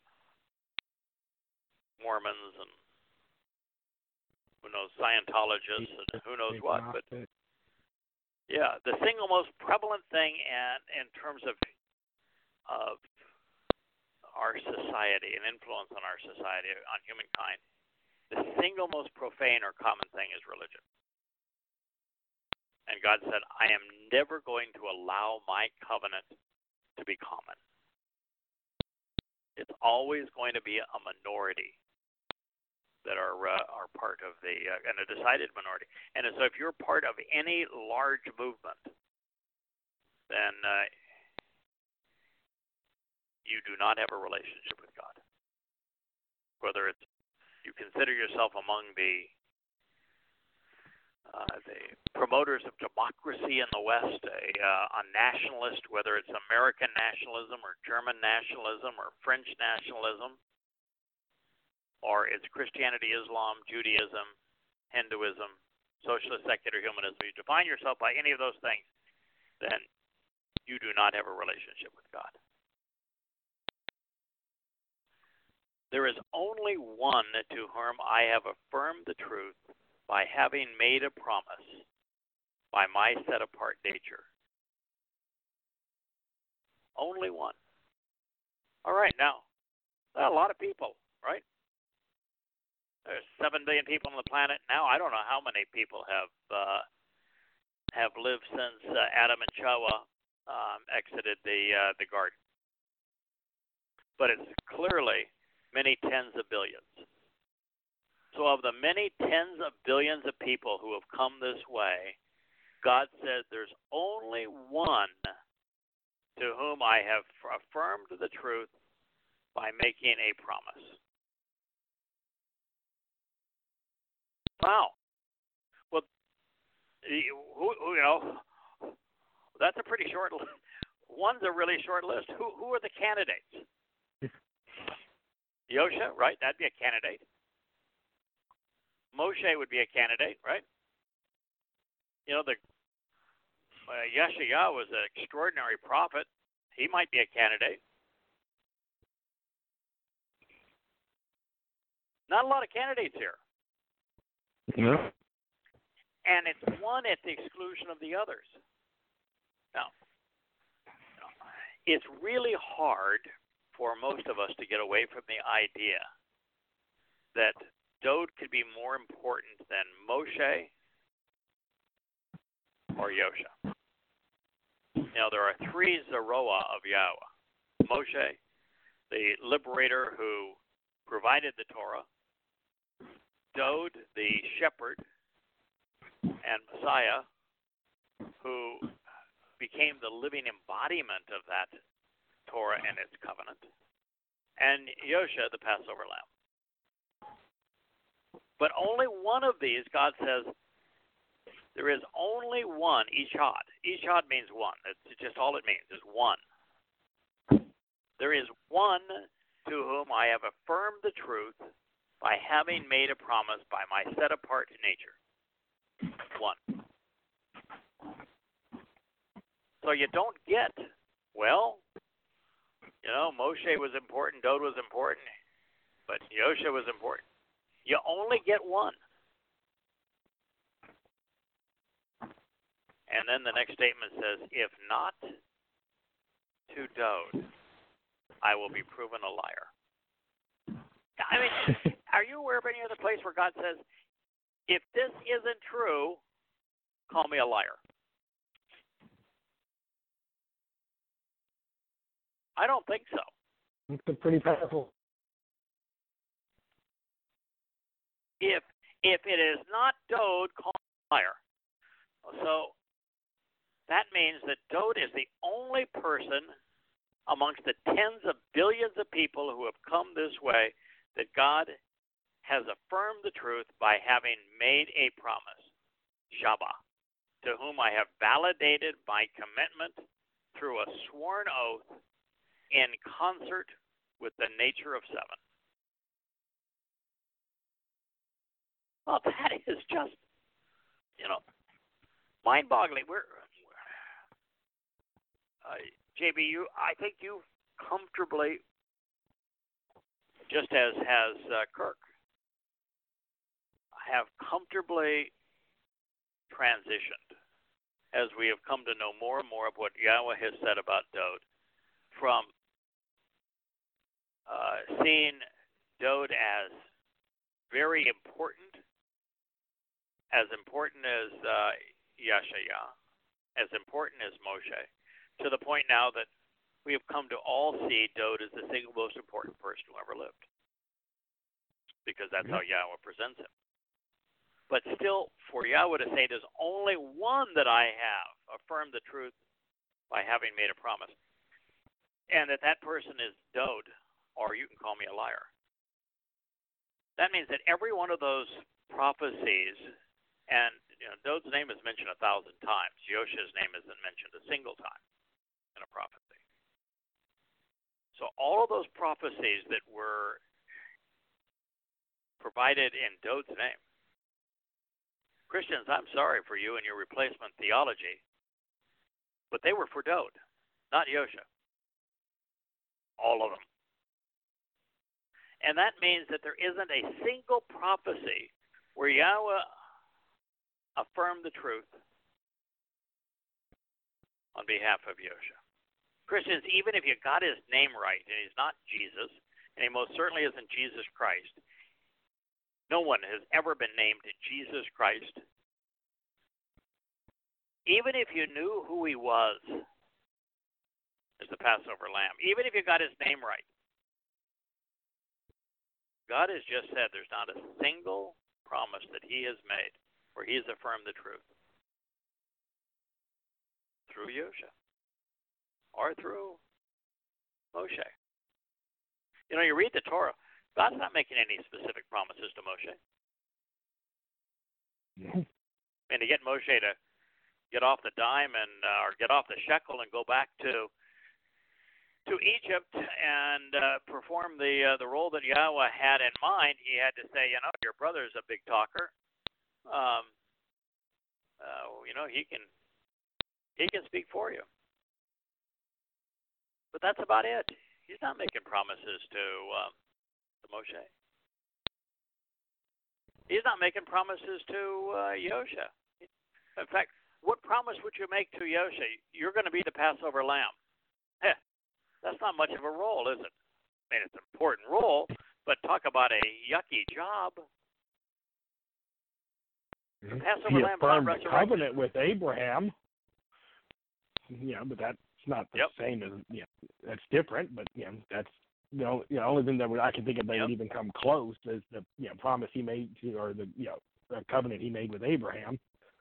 Mormons and who knows, Scientologists and who knows what. But yeah, the single most prevalent thing and in terms of of our society and influence on our society, on humankind, the single most profane or common thing is religion. And God said, I am never going to allow my covenant to be common. It's always going to be a minority that are uh, are part of the, uh, and a decided minority. And so if you're part of any large movement, then uh, you do not have a relationship with God. Whether it's you consider yourself among the uh, the promoters of democracy in the West, a, uh, a nationalist, whether it's American nationalism or German nationalism or French nationalism, or it's Christianity, Islam, Judaism, Hinduism, socialist secular humanism, you define yourself by any of those things, then you do not have a relationship with God. There is only one to whom I have affirmed the truth by having made a promise by my set-apart nature. Only one. All right, now, there are a lot of people, right? There's seven billion people on the planet now. I don't know how many people have uh, have lived since uh, Adam and Chava um, exited the uh, the garden, but it's clearly many tens of billions. So, of the many tens of billions of people who have come this way, God says there's only one to whom I have affirmed the truth by making a promise. Wow. Well, you, who, you know, that's a pretty short list. One's a really short list. Who who are the candidates? Yosha, right? That'd be a candidate. Moshe would be a candidate, right? You know, the uh, Yeshaya was an extraordinary prophet. He might be a candidate. Not a lot of candidates here. Yeah. And it's one at the exclusion of the others. Now, it's really hard for most of us to get away from the idea that Dode could be more important than Moshe or Yosha. You know, there are three Zeroah of Yahweh. Moshe, the liberator who provided the Torah. Dode, the shepherd, and Messiah, who became the living embodiment of that Torah and its covenant. And Yosha, the Passover lamb. But only one of these, God says, there is only one, Echad. Echad means one. It's just all it means is one. There is one to whom I have affirmed the truth by having made a promise by my set-apart nature. One. So you don't get, well, you know, Moshe was important, Dode was important, but Yosha was important. You only get one. And then the next statement says, if not to Dode, I will be proven a liar. I mean, are you aware of any other place where God says, if this isn't true, call me a liar? I don't think so. It's pretty powerful. If if it is not Dode, call me a liar. So that means that Dode is the only person amongst the tens of billions of people who have come this way that God has affirmed the truth by having made a promise, Shabbat, to whom I have validated my commitment through a sworn oath in concert with the nature of seven. Well, that is just, you know, mind-boggling. We're, uh, J B, you, I think you comfortably, just as has uh, Kirk, have comfortably transitioned as we have come to know more and more of what Yahweh has said about Dode, from uh, seeing Dode as very important, as important as uh, Yeshaya, as important as Moshe, to the point now that we have come to all see Dode as the single most important person who ever lived, because that's how Yahweh presents him. But still, for Yahweh to say there's only one that I have affirmed the truth by having made a promise, and that that person is Dode, or you can call me a liar. That means that every one of those prophecies, and you know, Dode's name is mentioned a thousand times. Yosha's name isn't mentioned a single time in a prophecy. So all of those prophecies that were provided in Dode's name, Christians, I'm sorry for you and your replacement theology, but they were for Dode, not Yosha. All of them. And that means that there isn't a single prophecy where Yahweh affirmed the truth on behalf of Yosha. Christians, even if you got his name right, and he's not Jesus, and he most certainly isn't Jesus Christ, no one has ever been named Jesus Christ. Even if you knew who he was as the Passover lamb, even if you got his name right, God has just said there's not a single promise that he has made where he has affirmed the truth through Yosha or through Moshe. You know, you read the Torah, God's not making any specific promises to Moshe. Mm-hmm. And to get Moshe to get off the dime and uh, or get off the shekel and go back to to Egypt and uh, perform the uh, the role that Yahweh had in mind, he had to say, you know, your brother's a big talker. Um, uh, you know, he can he can speak for you. But that's about it. He's not making promises to, um, to Moshe. He's not making promises to uh, Yosha. In fact, what promise would you make to Yosha? You're going to be the Passover lamb. Heh, that's not much of a role, is it? I mean, it's an important role, but talk about a yucky job. The Passover he lamb affirmed not the covenant with Abraham. Yeah, but that's not the yep. same as, yeah, that's different, but, yeah, that's the only, you know, only thing that would, I can think of that yep. would even come close is the, you know, promise he made to, or the, you know, the covenant he made with Abraham.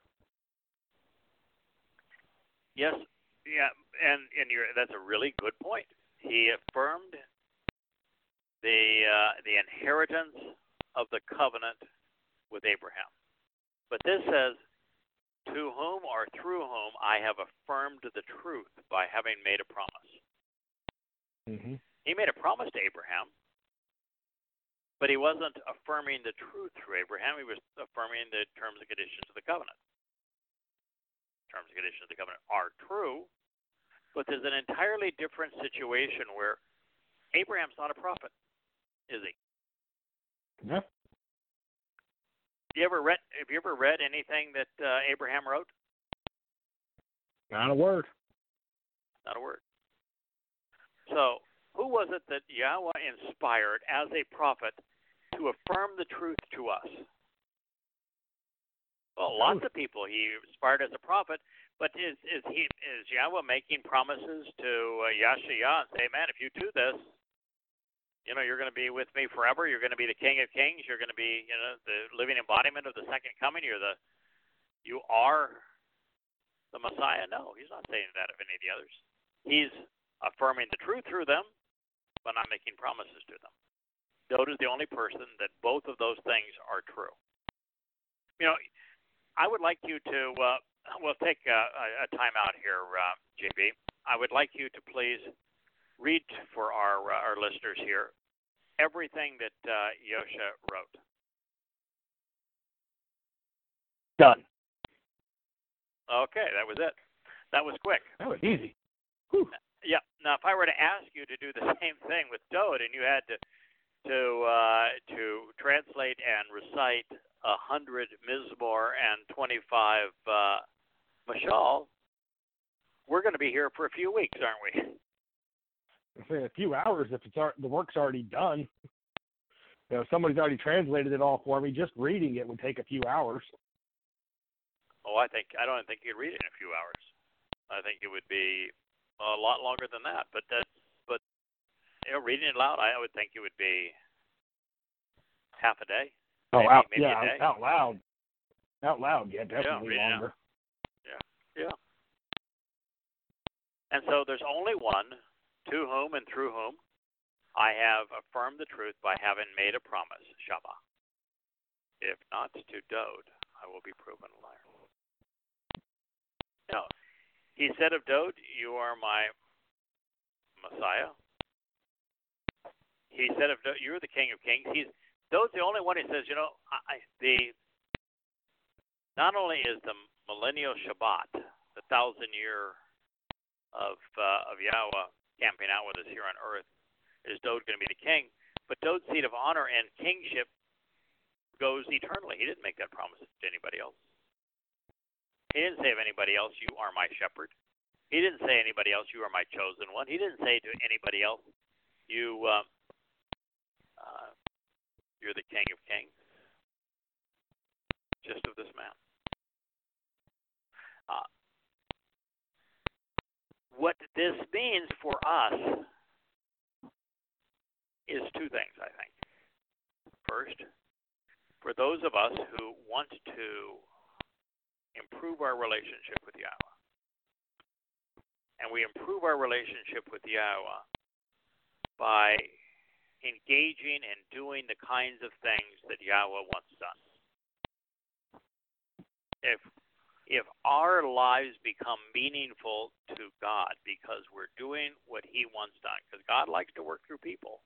Yes, yeah, and, and you're, that's a really good point. He affirmed the uh, the inheritance of the covenant with Abraham. But this says, to whom or through whom I have affirmed the truth by having made a promise. Mm-hmm. He made a promise to Abraham, but he wasn't affirming the truth through Abraham. He was affirming the terms and conditions of the covenant. Terms and conditions of the covenant are true, but there's an entirely different situation where Abraham's not a prophet, is he? Yeah. You ever read? Have you ever read anything that uh, Abraham wrote? Not a word. Not a word. So, who was it that Yahweh inspired as a prophet to affirm the truth to us? Well, lots of people he inspired as a prophet, but is is he is Yahweh making promises to uh, Yashaya and say, man, if you do this, you know, you're going to be with me forever. You're going to be the King of Kings. You're going to be, you know, the living embodiment of the second coming. You're the, you are the Messiah. No, he's not saying that of any of the others. He's affirming the truth through them, but not making promises to them. Dowd is the only person that both of those things are true. You know, I would like you to, uh, we'll take a, a time out here, uh, J B. I would like you to please read for our uh, our listeners here everything that uh, Yosha wrote. Done. Okay, that was it. That was quick. That was easy. Whew. Yeah. Now, if I were to ask you to do the same thing with Dowd, and you had to to uh, to translate and recite a hundred Mizmor and twenty-five uh, Mashal, we're going to be here for a few weeks, aren't we? In a few hours, if it's the work's already done. You know, if somebody's already translated it all for me, just reading it would take a few hours. Oh, I think I don't think you'd read it in a few hours. I think it would be a lot longer than that. But that's but you know, reading it loud, I would think it would be half a day. Oh, maybe, out, maybe yeah, a day. out loud. Out loud, yeah, definitely yeah, longer. Yeah, yeah. And so there's only one, to whom and through whom I have affirmed the truth by having made a promise, Shabbat. If not to Dowd, I will be proven a liar. No, he said of Dowd, you are my Messiah. He said of Dowd, you're the King of Kings. He's Dowd's the only one who says, you know, I, the not only is the millennial Shabbat, the thousand year of uh, of Yahweh camping out with us here on earth, is Dowd going to be the king, but Dowd's seat of honor and kingship goes eternally. He didn't make that promise to anybody else. He didn't say of anybody else, you are my shepherd. He didn't say anybody else, you are my chosen one. He didn't say to anybody else, you, um, uh, you're the King of Kings. Just of this man. Uh, what this means for us is two things, I think. First, for those of us who want to improve our relationship with Yahweh, and we improve our relationship with Yahweh by engaging and doing the kinds of things that Yahweh wants done. If if our lives become meaningful to God because we're doing what He wants done, because God likes to work through people,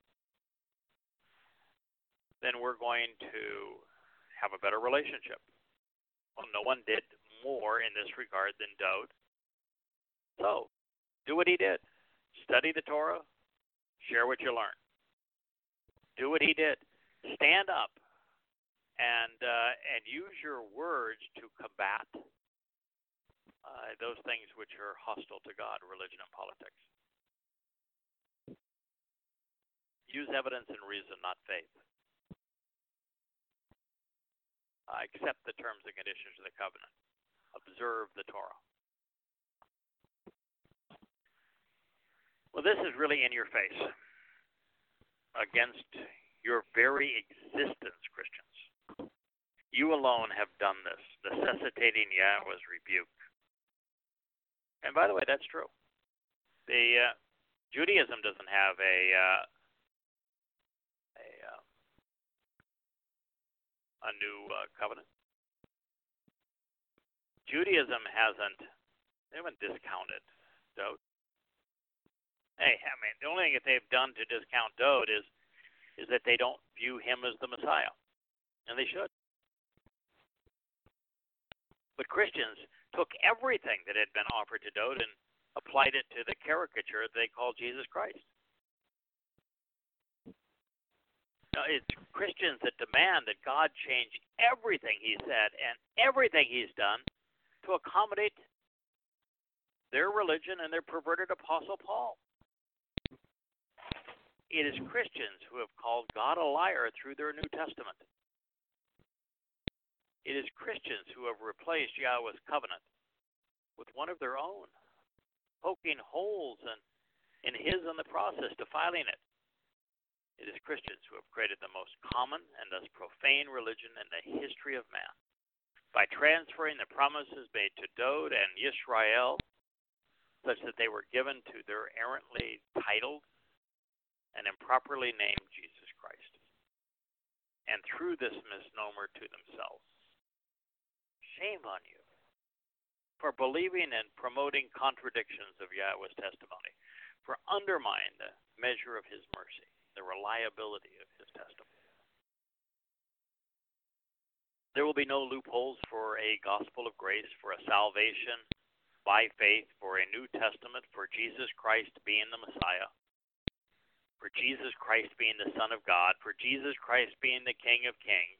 then we're going to have a better relationship. Well, no one did more in this regard than Dowd. So, do what he did. Study the Torah. Share what you learn. Do what he did. Stand up and uh, and use your words to combat uh, those things which are hostile to God, religion, and politics. Use evidence and reason, not faith. Uh, accept the terms and conditions of the covenant. Observe the Torah. Well, this is really in your face against your very existence, Christians. You alone have done this, necessitating Yahweh's rebuke. And by the way, that's true. The uh, Judaism doesn't have a uh, a, uh, a new uh, covenant. Judaism hasn't they haven't discounted Dowd. Hey, I mean, the only thing that they've done to discount Dowd is is that they don't view him as the Messiah, and they should. But Christians took everything that had been offered to Dowd and applied it to the caricature they call Jesus Christ. Now, it's Christians that demand that God change everything He said and everything He's done to accommodate their religion and their perverted Apostle Paul. It is Christians who have called God a liar through their New Testament. It is Christians who have replaced Yahweh's covenant with one of their own, poking holes in, in His in the process, defiling it. It is Christians who have created the most common and thus profane religion in the history of man by transferring the promises made to Dowd and Yisrael such that they were given to their errantly titled and improperly named Jesus Christ, and through this misnomer to themselves. Shame on you for believing and promoting contradictions of Yahweh's testimony, for undermining the measure of His mercy, the reliability of His testimony. There will be no loopholes for a gospel of grace, for a salvation by faith, for a New Testament, for Jesus Christ being the Messiah, for Jesus Christ being the Son of God, for Jesus Christ being the King of Kings.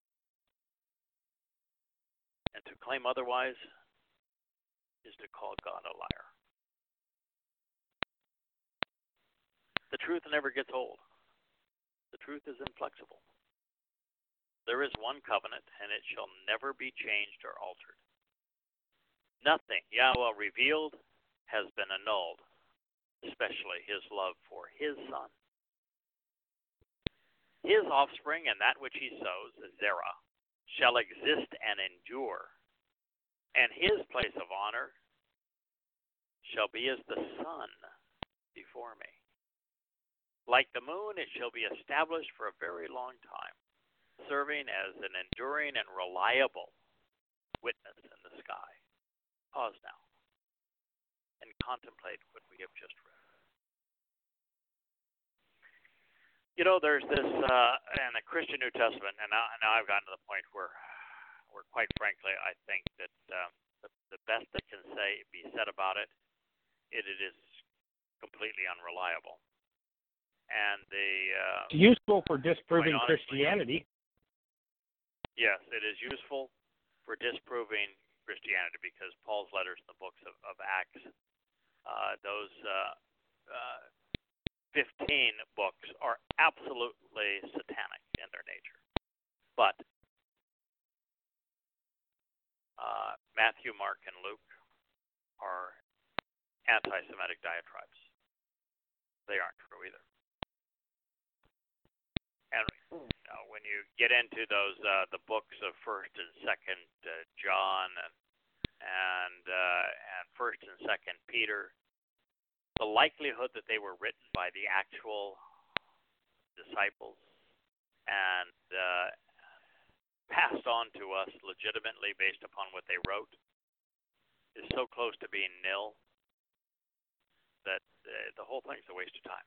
And to claim otherwise is to call God a liar. The truth never gets old. The truth is inflexible. There is one covenant, and it shall never be changed or altered. Nothing Yahweh revealed has been annulled, especially His love for His Son. His offspring and that which He sows, Zerah, shall exist and endure, and His place of honor shall be as the sun before me. Like the moon, it shall be established for a very long time, serving as an enduring and reliable witness in the sky. Pause now and contemplate what we have just read. You know, there's this uh, in the Christian New Testament, and now, now I've gotten to the point where, where quite frankly, I think that uh, the, the best that can say be said about it, it, it is completely unreliable. And the uh, it's useful for disproving honestly, Christianity. Yes, it is useful for disproving Christianity, because Paul's letters in the books of, of Acts, uh, those uh, uh, fifteen books are absolutely satanic in their nature. But uh, Matthew, Mark, and Luke are anti-Semitic diatribes. They aren't true either. And you know, when you get into those uh, the books of First and Second uh, John and and uh, and First and Second Peter, the likelihood that they were written by the actual disciples and uh, passed on to us legitimately based upon what they wrote is so close to being nil that uh, the whole thing's a waste of time.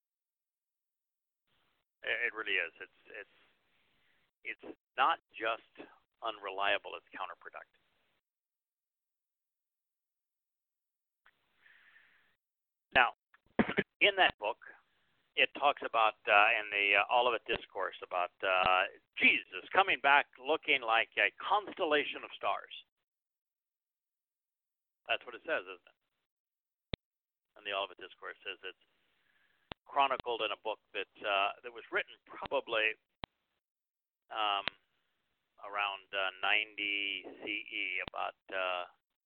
It really is. It's it's it's not just unreliable; it's counterproductive. Now, in that book, it talks about uh, in the uh, Olivet Discourse about uh, Jesus coming back looking like a constellation of stars. That's what it says, isn't it? And the Olivet Discourse says it's chronicled in a book that uh, that was written probably um, around uh, ninety C E, about uh,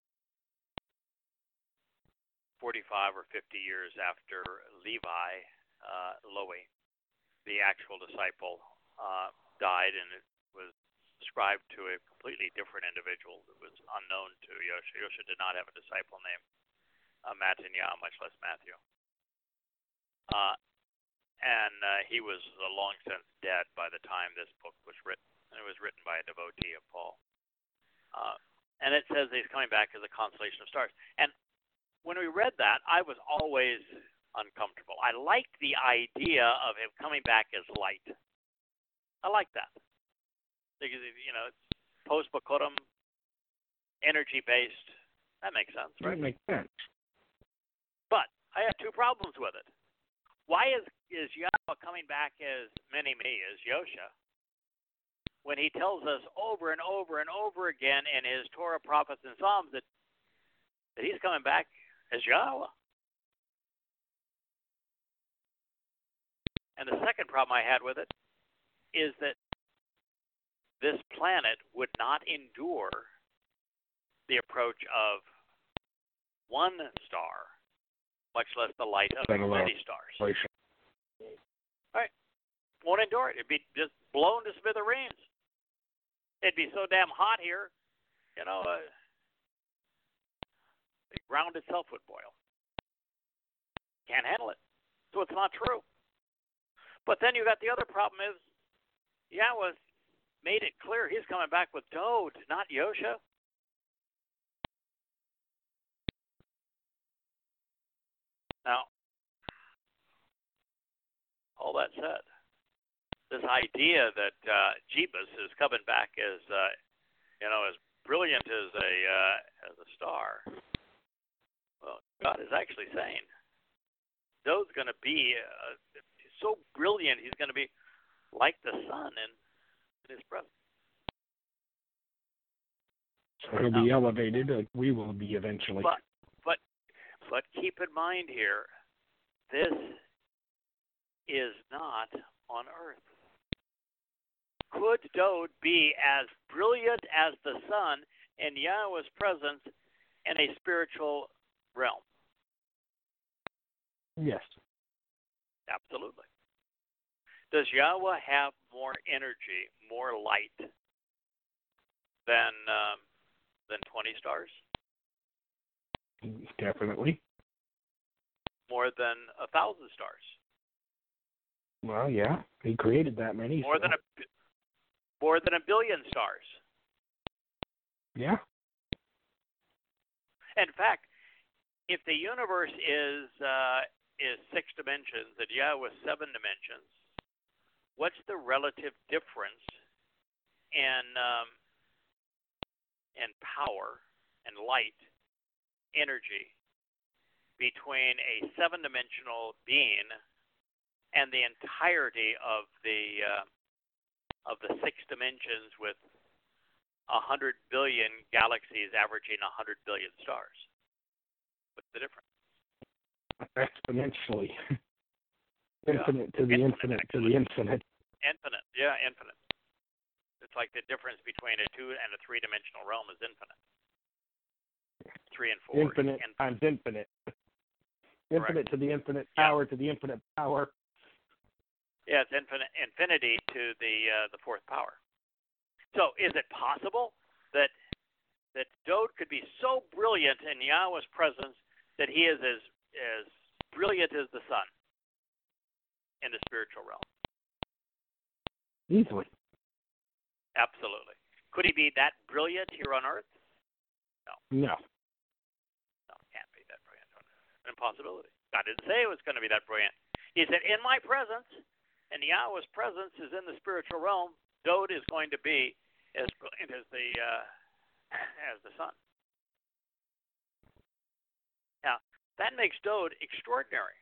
forty-five or fifty years after Levi uh, Lowy, the actual disciple, uh, died, and it was ascribed to a completely different individual that was unknown to Yosha. Yosha did not have a disciple named uh, Mattaniah, much less Matthew. Uh, and uh, he was uh, long since dead by the time this book was written. And it was written by a devotee of Paul. Uh, and it says he's coming back as a constellation of stars. And when we read that, I was always uncomfortable. I liked the idea of him coming back as light. I like that. Because, you know, it's post-Bokudam, energy-based. That makes sense, right? That makes sense. But I have two problems with it. Why is, is Yahweh coming back as many-me, as Yosha, when he tells us over and over and over again in his Torah, prophets, and Psalms that, that he's coming back as Yahweh? And the second problem I had with it is that this planet would not endure the approach of one star, much less the light of many stars. Right? Won't endure it. It'd be just blown to smithereens. It'd be so damn hot here, you know, uh, the ground itself would boil. Can't handle it. So it's not true. But then you got the other problem is, Yahweh made it clear he's coming back with Dode, not Yosha. Now, all that said, this idea that uh, Jebus is coming back as, uh, you know, as brilliant as a uh, as a star, well, God is actually saying Dode's going to be uh, so brilliant. He's going to be like the sun in, in his presence. So he'll be now, elevated, like we will be eventually. But, but, but keep in mind here, this is not on earth. Could Dode be as brilliant as the sun in Yahweh's presence in a spiritual realm? Yes. Absolutely. Does Yahweh have more energy, more light than um, than twenty stars? Definitely. More than a thousand stars? Well, yeah, he created that many. More so. than a more than a billion stars. Yeah. In fact, if the universe is uh, is six dimensions and Yahweh is seven dimensions, what's the relative difference in um, in power and light, energy, between a seven-dimensional being and the entirety of the uh, of the six dimensions with a hundred billion galaxies averaging a hundred billion stars. What's the difference? Exponentially. Yeah. Infinite to the Infinite, infinite to the infinite. Infinite, yeah, infinite. It's like the difference between a two and a three-dimensional realm is infinite. Three and four. Infinite infinite. times infinite. Infinite Correct. to the infinite Yeah. power to the infinite power. Yeah, it's infinite, infinity to the uh, the fourth power. So, is it possible that that Dode could be so brilliant in Yahweh's presence that he is as as brilliant as the sun in the spiritual realm? Easily. Absolutely. Could he be that brilliant here on Earth? No. No. No, can't be that brilliant. An impossibility. God didn't say it was going to be that brilliant. He said, in my presence, and Yahweh's presence is in the spiritual realm, Dode is going to be as brilliant as the uh, as the sun. Now, that makes Dode extraordinary.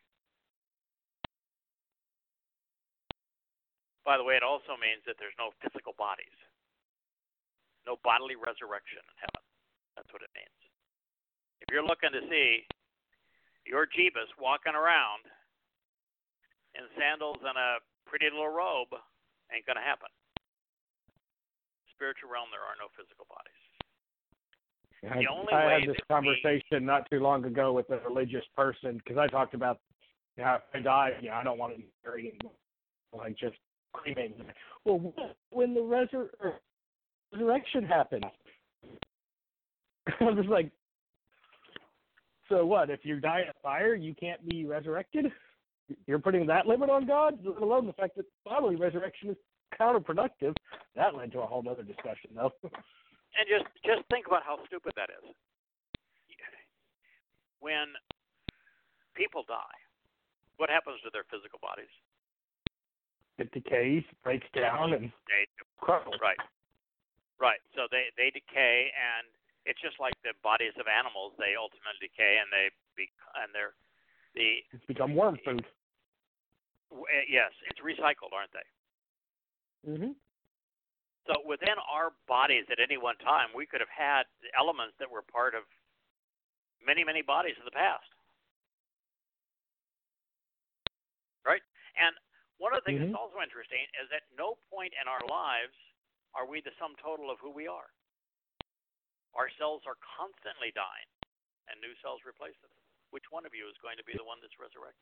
By the way, it also means that there's no physical bodies, no bodily resurrection in heaven. That's what it means. If you're looking to see your Jeebus walking around in sandals and a pretty little robe, ain't going to happen. Spiritual realm, there are no physical bodies. I, The only I way had this that conversation we, not too long ago with a religious person because I talked about, yeah, if I die, yeah, I don't want to be buried anymore. Like just screaming. Well, when the resur- resurrection happens, I was like, so what? If you die in a fire, you can't be resurrected? You're putting that limit on God? Let alone the fact that bodily resurrection is counterproductive. That led to a whole other discussion, though. And just just think about how stupid that is. When people die, what happens to their physical bodies? It decays, breaks down, and They, crumbles. right, right. So they, they decay, and it's just like the bodies of animals. They ultimately decay, and they be, and they're the It's become worm food. Yes, it's recycled, aren't they? Mm-hmm. So within our bodies at any one time, we could have had elements that were part of many, many bodies in the past. Right? And one of the things mm-hmm. that's also interesting is at no point in our lives are we the sum total of who we are. Our cells are constantly dying, and new cells replace them. Which one of you is going to be the one that's resurrected?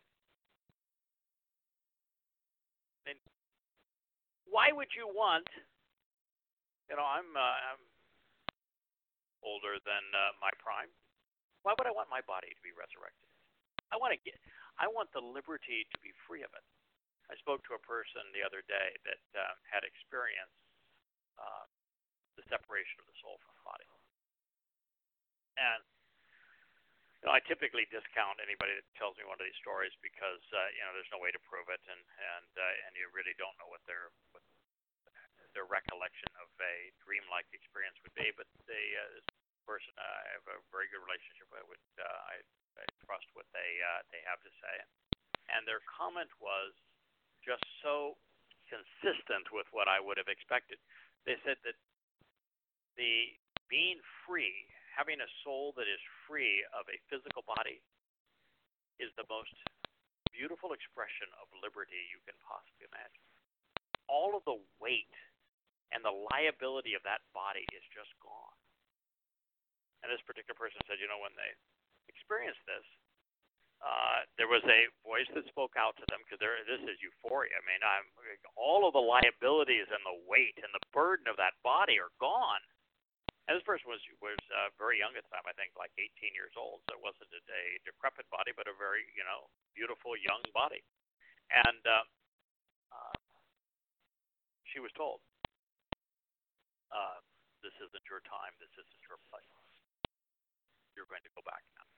I mean, why would you want, you know, I'm, uh, I'm older than uh, my prime. Why would I want my body to be resurrected? I want to get, I want the liberty to be free of it. I spoke to a person the other day that uh, had experienced uh, the separation of the soul from the body. And you know, I typically discount anybody that tells me one of these stories because uh, you know there's no way to prove it, and and uh, and you really don't know what their what their recollection of a dreamlike experience would be. But the uh, this person uh, I have a very good relationship with. Would, uh, I, I trust what they uh, they have to say, and their comment was just so consistent with what I would have expected. They said that the being free, having a soul that is free of a physical body, is the most beautiful expression of liberty you can possibly imagine. All of the weight and the liability of that body is just gone. And this particular person said, you know, when they experienced this, uh, there was a voice that spoke out to them because this is euphoria. I mean, I'm, all of the liabilities and the weight and the burden of that body are gone. And this person was was uh, very young at the time, I think like eighteen years old. So it wasn't a, a decrepit body, but a very, you know, beautiful young body. And uh, uh, she was told, uh, this isn't your time, this isn't your place. You're going to go back now.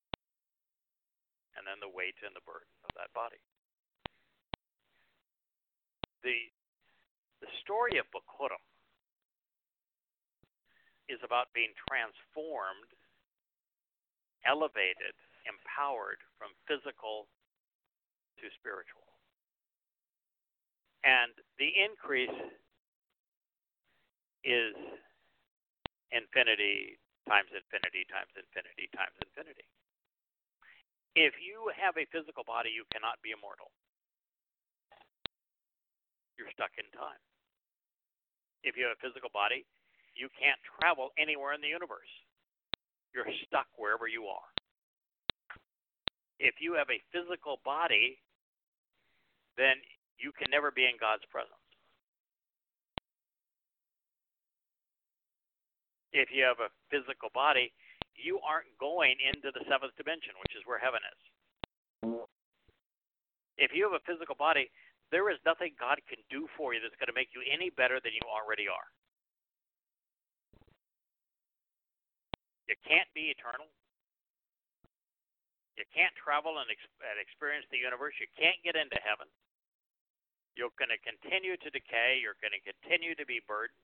And then the weight and the burden of that body. The the story of Bokhurim is about being transformed, elevated, empowered from physical to spiritual. And the increase is infinity times infinity times infinity times infinity. If you have a physical body, you cannot be immortal. You're stuck in time. If you have a physical body, you can't travel anywhere in the universe. You're stuck wherever you are. If you have a physical body, then you can never be in God's presence. If you have a physical body, you aren't going into the seventh dimension, which is where heaven is. If you have a physical body, there is nothing God can do for you that's going to make you any better than you already are. You can't be eternal. You can't travel and, ex- and experience the universe. You can't get into heaven. You're going to continue to decay. You're going to continue to be burdened.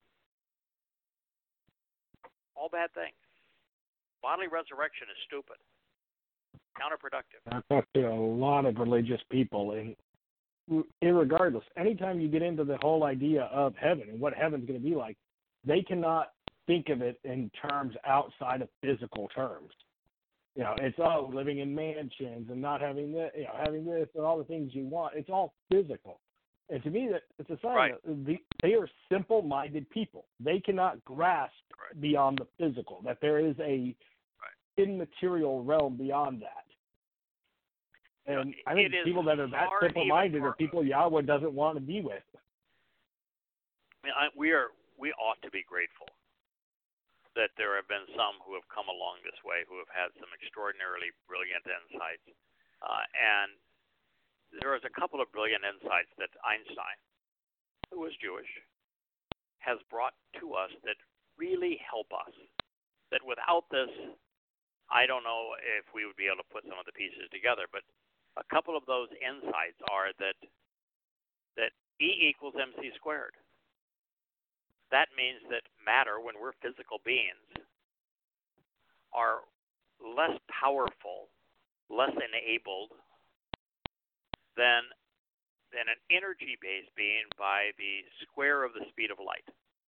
All bad things. Bodily resurrection is stupid, counterproductive. I've talked to a lot of religious people, and irregardless, anytime you get into the whole idea of heaven and what heaven's going to be like, they cannot think of it in terms outside of physical terms. You know, it's all oh, living in mansions and not having this, you know, having this and all the things you want. It's all physical. And to me, that it's a sign right. that the, they are simple-minded people. They cannot grasp right. beyond the physical, that there is a right. immaterial realm beyond that. And you know, I think people that are that simple-minded are people Yahweh doesn't want to be with. I mean, I, we are we ought to be grateful that there have been some who have come along this way, who have had some extraordinarily brilliant insights. Uh, and there is a couple of brilliant insights that Einstein, who was Jewish, has brought to us that really help us. That without this, I don't know if we would be able to put some of the pieces together, but a couple of those insights are that that E equals mc squared. That means that matter, when we're physical beings, are less powerful, less enabled than, than an energy-based being by the square of the speed of light.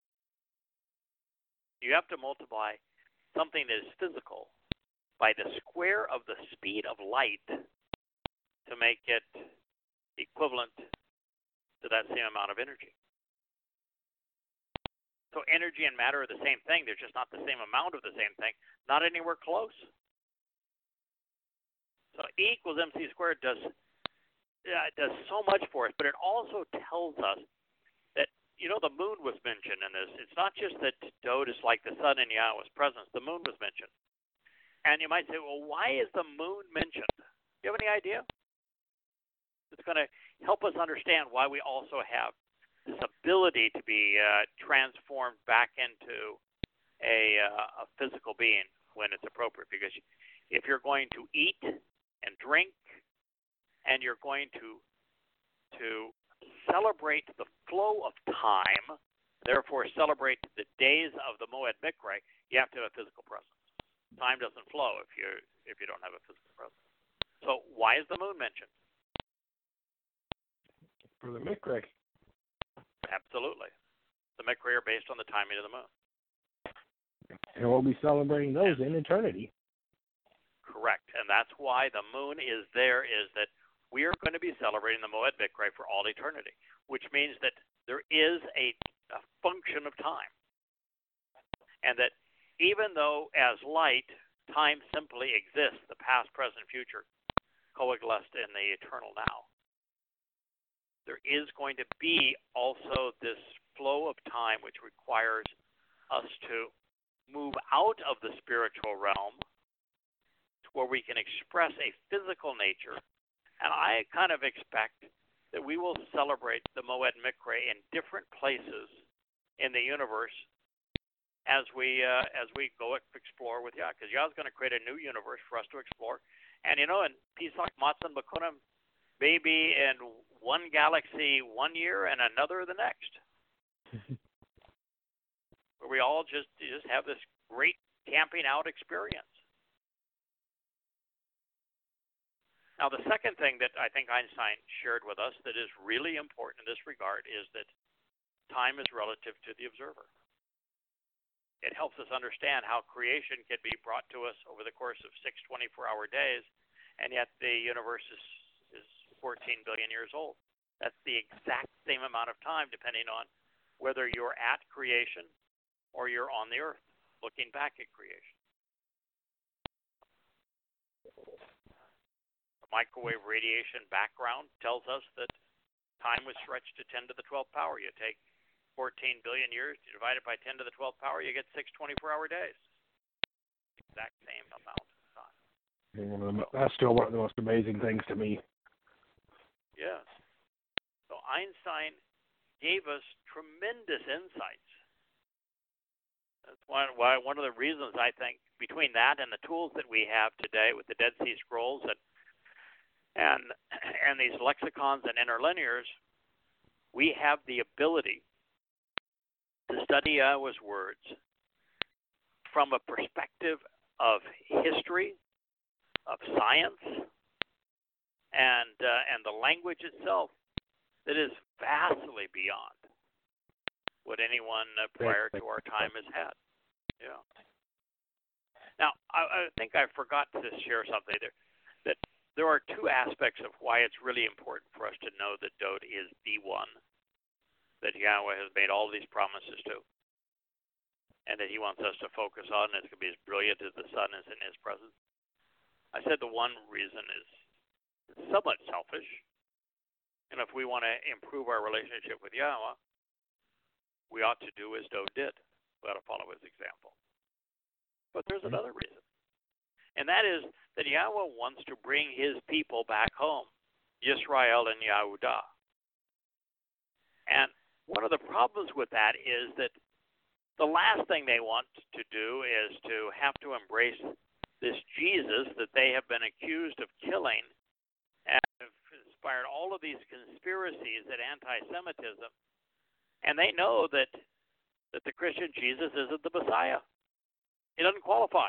You have to multiply something that is physical by the square of the speed of light to make it equivalent to that same amount of energy. So energy and matter are the same thing. They're just not the same amount of the same thing, not anywhere close. So E equals mc squared does uh, does so much for us, but it also tells us that, you know, the moon was mentioned in this. It's not just that Dode is like the sun in Yahweh's presence. The moon was mentioned. And you might say, well, why is the moon mentioned? Do you have any idea? It's going to help us understand why we also have this ability to be uh, transformed back into a, uh, a physical being when it's appropriate. Because if you're going to eat and drink, and you're going to to celebrate the flow of time, therefore celebrate the days of the Moed Mikre, you have to have a physical presence. Time doesn't flow if you if you don't have a physical presence. So why is the moon mentioned? For the Mikre. Absolutely. The Mikre are based on the timing of the moon. And we'll be celebrating those in eternity. Correct. And that's why the moon is there, is that we are going to be celebrating the Moed Mikre for all eternity, which means that there is a, a function of time. And that even though as light, time simply exists, the past, present, future coexist in the eternal now, there is going to be also this flow of time which requires us to move out of the spiritual realm to where we can express a physical nature. And I kind of expect that we will celebrate the Moed Mikre in different places in the universe as we uh, as we go explore with Yah, because Yah's going to create a new universe for us to explore. And you know, in Pesach Matzon Bakunim, maybe in one galaxy one year and another the next, where we all just just have this great camping out experience. Now, the second thing that I think Einstein shared with us that is really important in this regard is that time is relative to the observer. It helps us understand how creation can be brought to us over the course of six twenty-four-hour days, and yet the universe is, is fourteen billion years old. That's the exact same amount of time, depending on whether you're at creation or you're on the earth, looking back at creation. The microwave radiation background tells us that time was stretched to ten to the twelfth power. You take fourteen billion years, you divide it by ten to the twelfth power, you get six twenty-four-hour days. Exact same amount of time. Yeah, that's still one of the most amazing things to me. Yes. So Einstein gave us tremendous insights. That's one, why one of the reasons I think between that and the tools that we have today with the Dead Sea Scrolls and and and these lexicons and interlinears, we have the ability to study Yahweh's words from a perspective of history, of science, and uh, and the language itself that is vastly beyond what anyone uh, prior to our time has had. Yeah. Now, I, I think I forgot to share something there. That there are two aspects of why it's really important for us to know that Dode is the one that Yahweh has made all these promises to, and that he wants us to focus on. It's going to be as brilliant as the sun is in his presence. I said the one reason is somewhat selfish, and if we want to improve our relationship with Yahweh, we ought to do as Dode did. We ought to follow his example. But there's another reason, and that is that Yahweh wants to bring his people back home, Yisrael and Yehudah. And one of the problems with that is that the last thing they want to do is to have to embrace this Jesus that they have been accused of killing and have inspired all of these conspiracies at anti-Semitism. And they know that that the Christian Jesus isn't the Messiah. He doesn't qualify.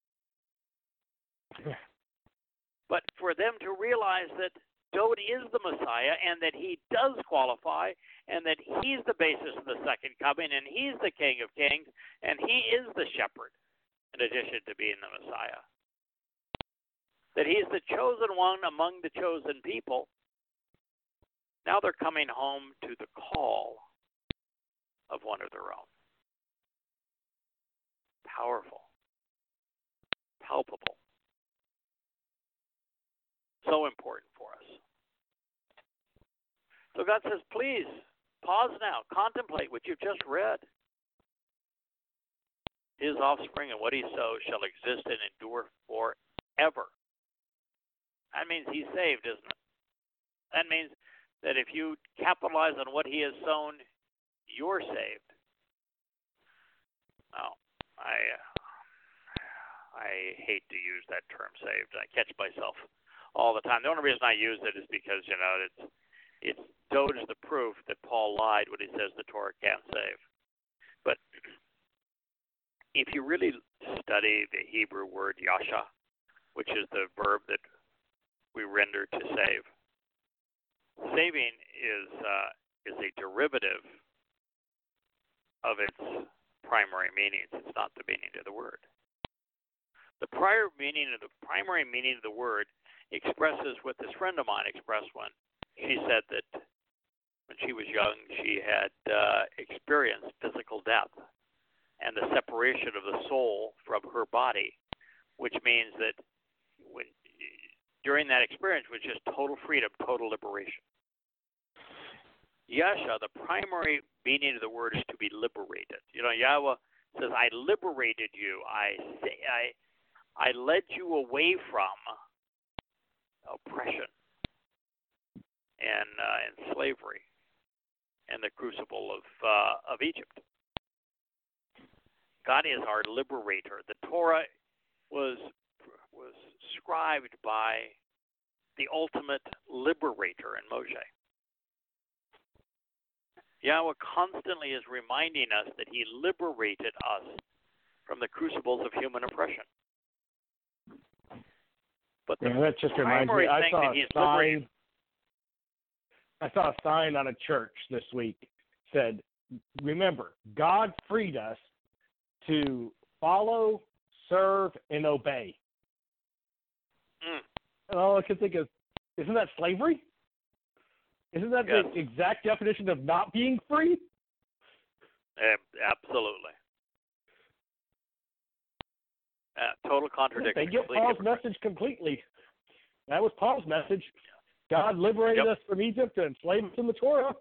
But for them to realize that Dode is the Messiah and that he does qualify and that he's the basis of the second coming and he's the King of Kings and he is the shepherd in addition to being the Messiah. That he's the chosen one among the chosen people. Now they're coming home to the call of one of their own. Powerful. Palpable. So important for us. So God says, please, pause now. Contemplate what you've just read. His offspring and what he sows shall exist and endure forever. That means he's saved, isn't it? That means that if you capitalize on what he has sown, you're saved. Now, I uh, I hate to use that term saved. I catch myself all the time. The only reason I use it is because, you know, it's it's Dode is the proof that Paul lied when he says the Torah can't save. But if you really study the Hebrew word yasha, which is the verb that we render to save, saving is uh, is a derivative of its primary meanings. It's not the meaning of the word. The prior meaning of the primary meaning of the word expresses what this friend of mine expressed when she said that when she was young she had uh, experienced physical death and the separation of the soul from her body, which means that when during that experience was just total freedom, total liberation. Yasha, the primary meaning of the word is to be liberated. You know, Yahweh says, "I liberated you. I say, I, I led you away from oppression and uh, and slavery and the crucible of uh, of Egypt." God is our liberator. The Torah was was scribed by the ultimate liberator in Moshe. Yahweh constantly is reminding us that he liberated us from the crucibles of human oppression. But the yeah, that just reminds me. I saw a sign. I saw a sign on a church this week said, "Remember, God freed us to follow, serve, and obey. Mm. And all I can think is, isn't that slavery? Isn't that Yes. the exact definition of not being free? Absolutely. Uh, total contradiction. They get complete Paul's hypocrisy. message completely. That was Paul's message. God liberated Yep. us from Egypt and enslaved us in the Torah.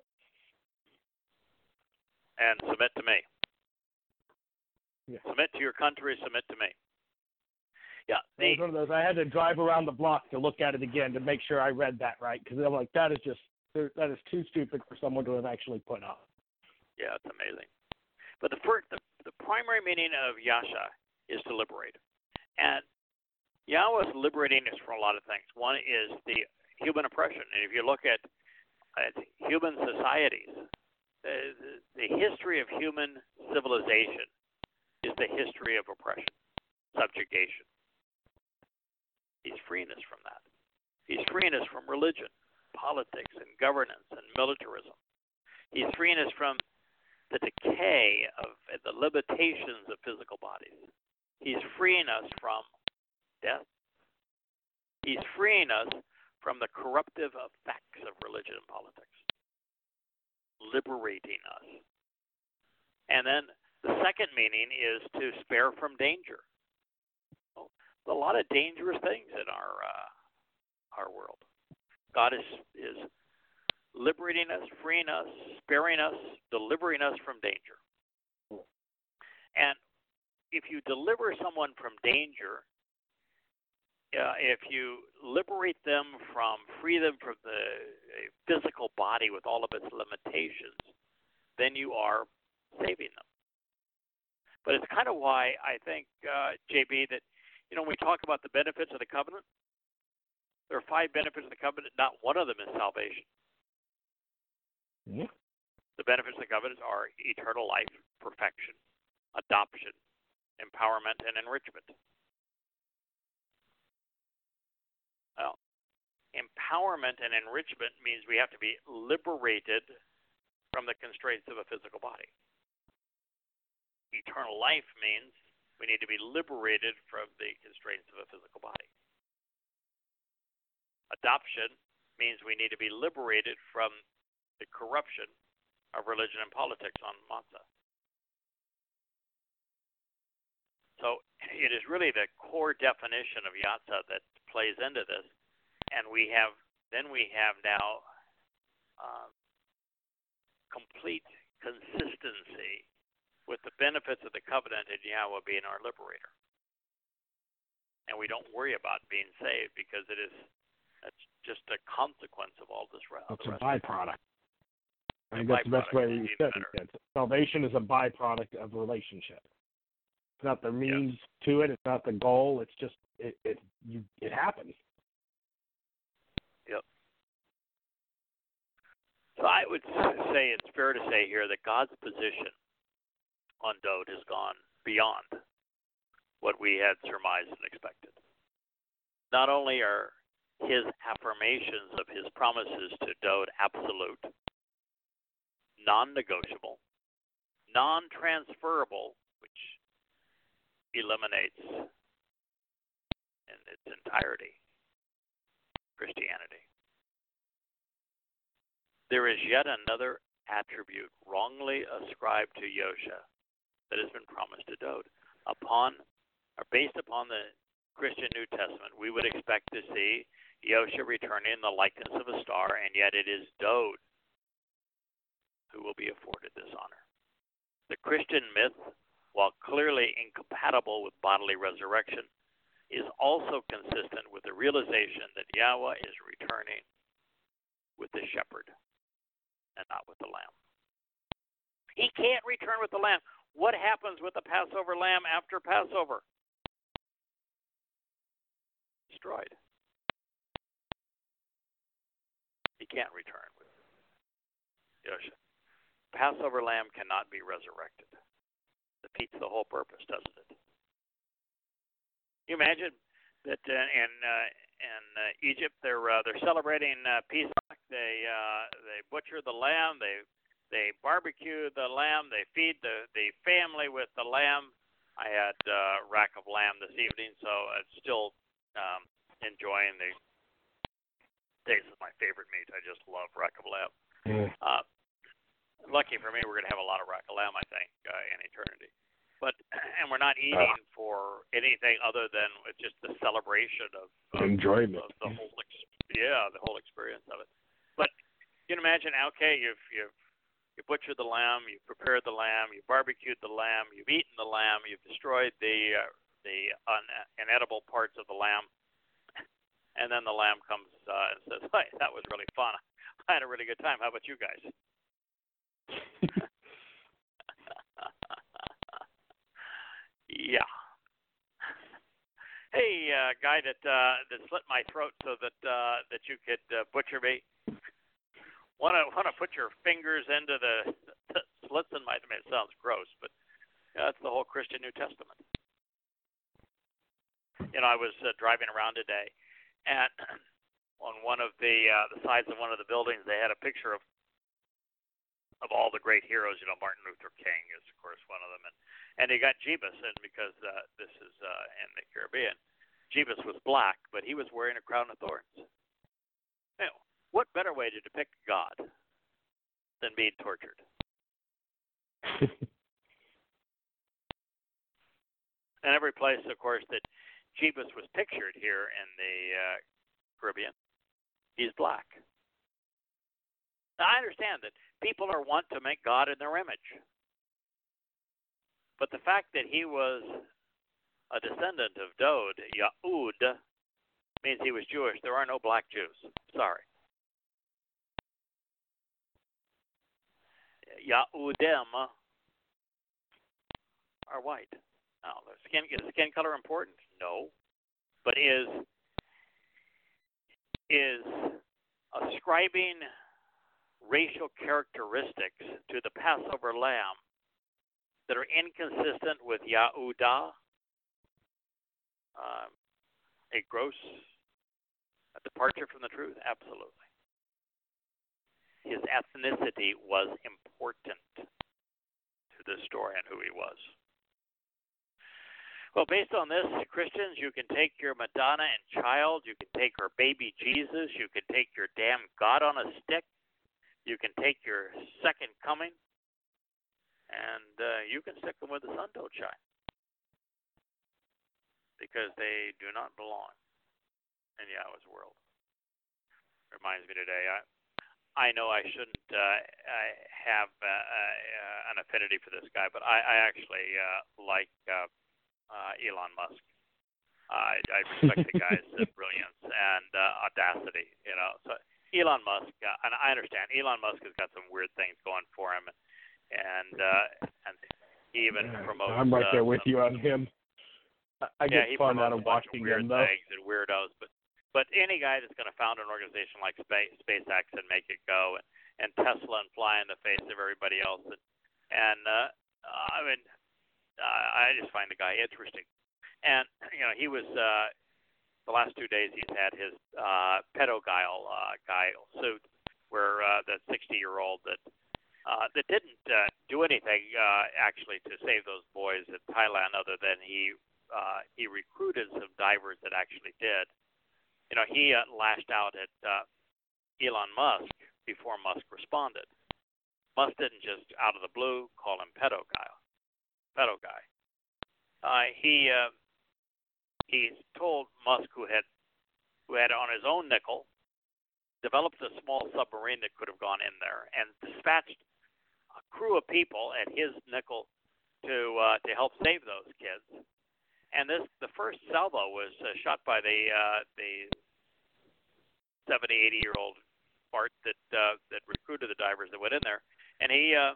And submit to me. Yeah. Submit to your country, submit to me. Yeah. It was The, one of those, I had to drive around the block to look at it again to make sure I read that right, because I'm like, that is just, that is too stupid for someone to have actually put up. yeah, it's amazing. But the, first, the, the primary meaning of Yasha is to liberate. And Yahweh is liberating us from a lot of things. One is the human oppression. And if you look at, at human societies, the, the history of human civilization is the history of oppression, subjugation. He's freeing us from that. He's freeing us from religion, politics, and governance, and militarism. He's freeing us from the decay of the limitations of physical bodies. He's freeing us from death. He's freeing us from the corruptive effects of religion and politics, liberating us. And then the second meaning is to spare from danger. Well, a lot of dangerous things in our uh, our world. God is is liberating us, freeing us, sparing us, delivering us from danger. And if you deliver someone from danger, uh, if you liberate them from, free them from the physical body with all of its limitations, then you are saving them. But it's kind of why I think, uh, J B, that, you know, when we talk about the benefits of the covenant, there are five benefits of the covenant. Not one of them is salvation. Yeah. The benefits of the covenant are eternal life, perfection, adoption, empowerment, and enrichment. Well, empowerment and enrichment means we have to be liberated from the constraints of a physical body. Eternal life means we need to be liberated from the constraints of a physical body. Adoption means we need to be liberated from the corruption of religion and politics on Matzah. So it is really the core definition of Yatzah that plays into this, and we have then we have now uh, complete consistency with the benefits of the covenant and Yahweh being our liberator, and we don't worry about being saved because it is that's just a consequence of all this rest. It's a byproduct. I think that's the best byproduct way is we even said better. it. Salvation is a byproduct of relationship. It's not the means Yes. to it. It's not the goal. It's just it it you it happens. Yep. So I would say it's fair to say here that God's position on Dowd has gone beyond what we had surmised and expected. Not only are his affirmations of his promises to Dowd absolute, non-negotiable, non-transferable, which eliminates in its entirety Christianity. There is yet another attribute wrongly ascribed to Yosha that has been promised to Dowd. Upon, or based upon the Christian New Testament, we would expect to see Yosha returning in the likeness of a star, and yet it is Dowd who will be afforded this honor. The Christian myth, while clearly incompatible with bodily resurrection, is also consistent with the realization that Yahweh is returning with the shepherd and not with the lamb. He can't return with the lamb. What happens with the Passover lamb after Passover? Destroyed. He can't return with Yosha. Passover lamb cannot be resurrected. Defeats the whole purpose, doesn't it? You imagine that uh, in uh, in uh, Egypt they're uh, they're celebrating uh, Pesach. They uh, they butcher the lamb. They they barbecue the lamb. They feed the, the family with the lamb. I had uh, rack of lamb this evening, so I'm still um, enjoying the taste of my favorite meat. I just love rack of lamb. Yeah. Uh, lucky for me, we're going to have a lot of rack of lamb, I think, uh, in eternity. But and we're not eating uh, for anything other than just the celebration of, of enjoyment, of the whole ex- yeah, the whole experience of it. But you can imagine, okay, you've you've you butchered the lamb, you've prepared the lamb, you barbecued the lamb, you've eaten the lamb, you've destroyed the uh, the un- inedible parts of the lamb, and then the lamb comes uh, and says, "Hey, that was really fun. I had a really good time. How about you guys?" Yeah. Hey, uh, guy that uh, that slit my throat so that uh, that you could uh, butcher me. Want to want to put your fingers into the, the slits in my? I mean, it sounds gross, but yeah, that's the whole Christian New Testament. You know, I was uh, driving around today, and on one of the uh, the sides of one of the buildings, they had a picture of of all the great heroes. You know, Martin Luther King is, of course, one of them, and and they got Jebus, and because uh, this is uh, in the Caribbean, Jebus was black, but he was wearing a crown of thorns. You know, what better way to depict God than being tortured? And every place, of course, that Jebus was pictured here in the uh, Caribbean, he's black. Now, I understand that people are wont to make God in their image. But the fact that he was a descendant of Dod, Yahud, means he was Jewish. There are no black Jews. Sorry. Yahudim are white. Now, the skin, is skin color important? No. But is is ascribing racial characteristics to the Passover lamb that are inconsistent with Yahudah, um, a gross departure from the truth? Absolutely. His ethnicity was important to the story and who he was. Well, based on this, Christians, you can take your Madonna and child, you can take her baby Jesus, you can take your damn God on a stick, you can take your second coming, and uh, you can stick them where the sun don't shine, because they do not belong in Yahweh's world. Reminds me today, I I know I shouldn't uh, I have uh, uh, an affinity for this guy, but I, I actually uh, like uh, uh, Elon Musk. Uh, I, I respect the guy's uh, brilliance and uh, audacity, you know. So Elon Musk, uh, and I understand Elon Musk has got some weird things going for him. And uh, and he even yeah, promotes. I'm right there uh, with some, you on him. I, I yeah, get fun out of watching weird him, though. Things and weirdos, but but any guy that's going to found an organization like Space, SpaceX and make it go, and, and Tesla and fly in the face of everybody else, and, and uh, I mean, uh, I just find the guy interesting. And you know, he was uh, the last two days he's had his uh, pedophile uh, guy suit, where uh, the sixty-year-old that. Uh, that didn't uh, do anything uh, actually to save those boys in Thailand, other than he uh, he recruited some divers that actually did. You know, he uh, lashed out at uh, Elon Musk before Musk responded. Musk didn't just out of the blue call him pedo guy. Pedo guy. Uh, he uh, he told Musk, who had who had on his own nickel developed a small submarine that could have gone in there and dispatched a crew of people at his nickel to uh, to help save those kids. And this the first salvo was uh, shot by the uh, the seventy, eighty year old Bart that uh, that recruited the divers that went in there, and he uh,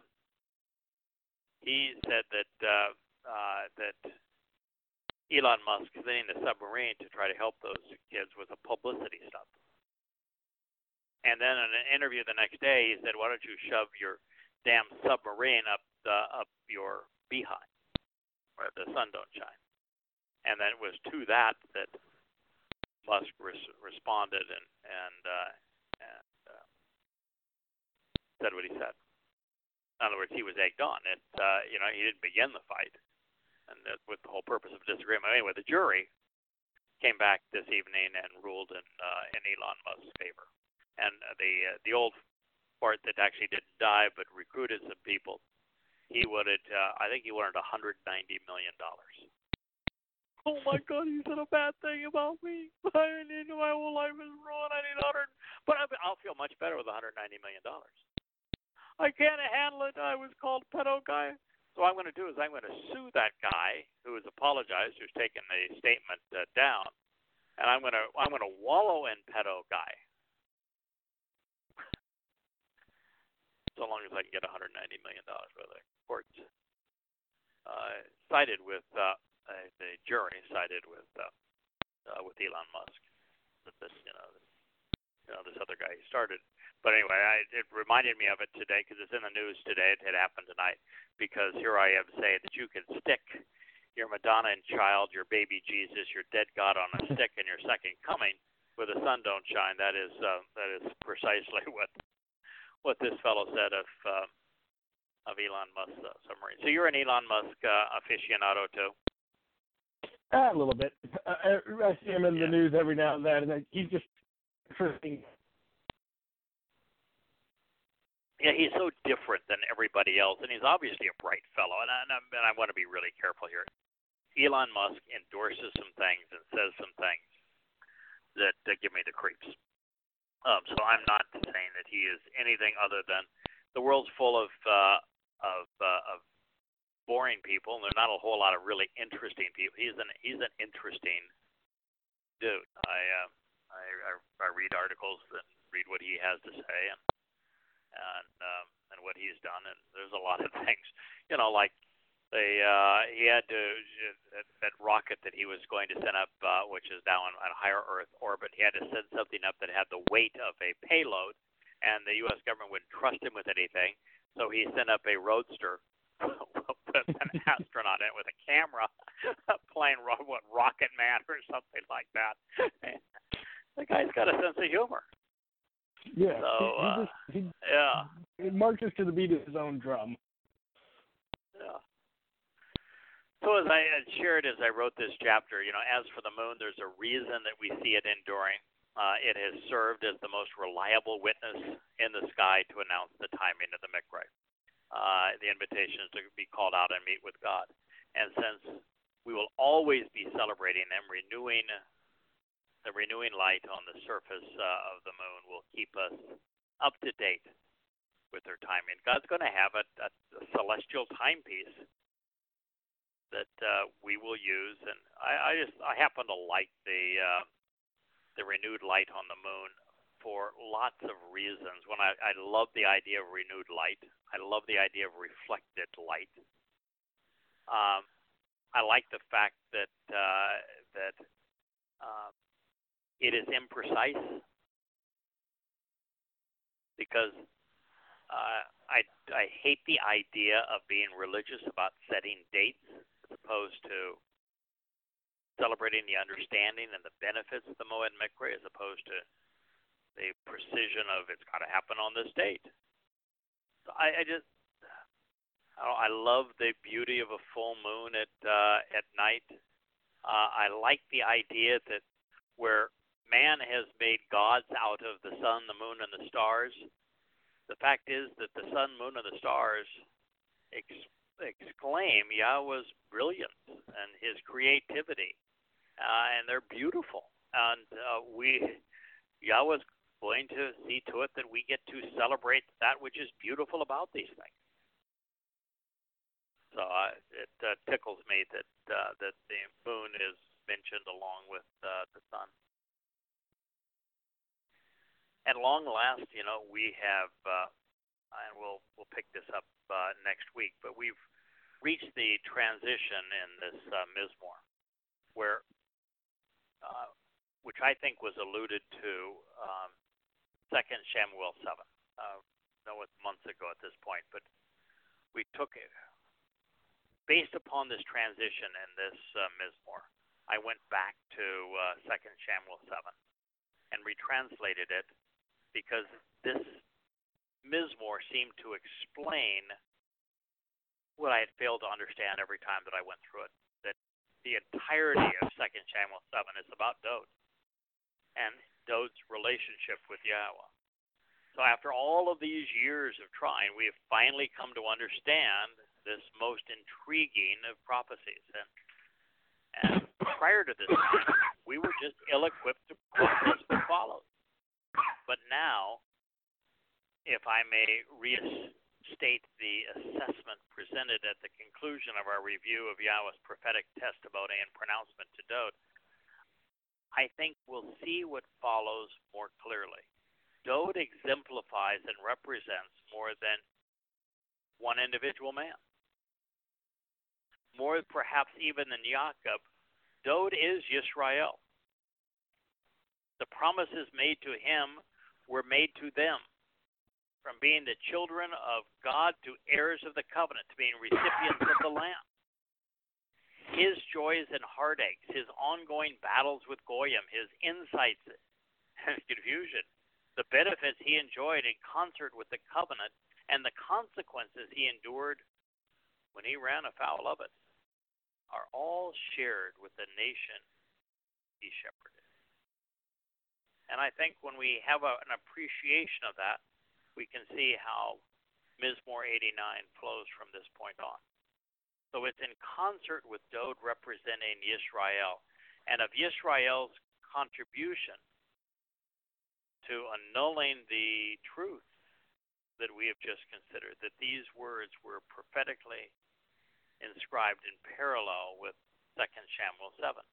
he said that uh, uh, that Elon Musk sending the submarine to try to help those kids was a publicity stunt. And then in an interview the next day, he said, "Why don't you shove your damn submarine up uh, up your behind, where the sun don't shine?" And then it was to that that Musk res- responded and and, uh, and uh, said what he said. In other words, he was egged on. It uh, you know he didn't begin the fight. and that with the whole purpose of disagreement. Anyway, the jury came back this evening and ruled in uh, in Elon Musk's favor, and the uh, the old part that actually didn't die but recruited some people, he wanted uh, I think he wanted one hundred ninety million dollars. Oh my God, he said a bad thing about me. I need my whole life is ruined. I need one hundred, but I, I'll feel much better with one hundred ninety million dollars. I can't handle it. I was called pedo guy. So what I'm going to do is I'm going to sue that guy who has apologized, who's taken the statement uh, down, and I'm going to I'm going to wallow in pedo guy. So long as I can get one hundred ninety million dollars, where the courts uh, sided with uh, uh, the jury sided with uh, uh, with Elon Musk. That this you know this, you know this other guy he started. But anyway, I, it reminded me of it today because it's in the news today. It had happened tonight because here I am saying that you can stick your Madonna and child, your baby Jesus, your dead God on a stick in your second coming where the sun don't shine. That is uh, that is precisely what what this fellow said of uh, of Elon Musk's uh, submarine. So you're an Elon Musk uh, aficionado too? Uh, a little bit. Uh, I see him in yeah. the news every now and then, and he's just interesting. Yeah, he's so different than everybody else, and he's obviously a bright fellow. And I, and I, and I want to be really careful here. Elon Musk endorses some things and says some things that, that give me the creeps. Um, so I'm not saying that he is anything other than the world's full of uh, of uh, of boring people, and there's not a whole lot of really interesting people. He's an he's an interesting dude. I uh, I, I I read articles and read what he has to say, and. and um, and what he's done, and there's a lot of things, you know, like the uh, he had to that, that rocket that he was going to send up, uh, which is now on, on higher Earth orbit. He had to send something up that had the weight of a payload, and the U S government wouldn't trust him with anything, so he sent up a roadster with an astronaut in it with a camera, playing what Rocket Man or something like that. The guy's got a sense of humor. Yeah, so, he, he uh, just he, yeah. he marches to the beat of his own drum. Yeah. So as I had shared as I wrote this chapter, you know, as for the moon, there's a reason that we see it enduring. Uh, it has served as the most reliable witness in the sky to announce the timing of the Mikra. Uh, the invitation is to be called out and meet with God. And since we will always be celebrating them, renewing the renewing light on the surface uh, of the moon will keep us up to date with their timing. God's going to have a, a, a celestial timepiece that uh, we will use, and I, I just I happen to like the uh, the renewed light on the moon for lots of reasons. When I, I love the idea of renewed light, I love the idea of reflected light. Um, I like the fact that uh, that um, it is imprecise because uh, I, I hate the idea of being religious about setting dates as opposed to celebrating the understanding and the benefits of the Moed Mikra as opposed to the precision of it's got to happen on this date. So I, I just I, don't, I love the beauty of a full moon at uh, at night. Uh, I like the idea that where man has made gods out of the sun, the moon, and the stars. The fact is that the sun, moon, and the stars ex- exclaim Yahweh's brilliance and his creativity, uh, and they're beautiful. And uh, we, Yahweh's going to see to it that we get to celebrate that which is beautiful about these things. So uh, it uh, tickles me that uh, that the moon is mentioned along with uh, the sun. At long last, you know, we have, uh, and we'll we'll pick this up uh, next week, but we've reached the transition in this uh, Mizmor, where, uh, which I think was alluded to, um, Second Samuel seven. Uh, I know it's months ago at this point, but we took it based upon this transition in this uh, Mizmor. I went back to uh, Second Samuel seven and retranslated it, because this Mizmor seemed to explain what I had failed to understand every time that I went through it, that the entirety of Second Samuel seven is about Dod and Dod's relationship with Yahweh. So after all of these years of trying, we have finally come to understand this most intriguing of prophecies. And, and prior to this time, we were just ill-equipped to process what follows. But now, if I may restate the assessment presented at the conclusion of our review of Yahweh's prophetic testimony and pronouncement to Dod, I think we'll see what follows more clearly. Dod exemplifies and represents more than one individual man. More perhaps even than Jacob, Dod is Yisrael. The promises made to him were made to them, from being the children of God to heirs of the covenant, to being recipients of the Lamb. His joys and heartaches, his ongoing battles with Goyim, his insights and confusion, the benefits he enjoyed in concert with the covenant, and the consequences he endured when he ran afoul of it, are all shared with the nation he shepherded. And I think when we have a, an appreciation of that, we can see how Mizmor eighty-nine flows from this point on. So it's in concert with Dod representing Yisrael, and of Yisrael's contribution to annulling the truth that we have just considered, that these words were prophetically inscribed in parallel with Second Samuel seven.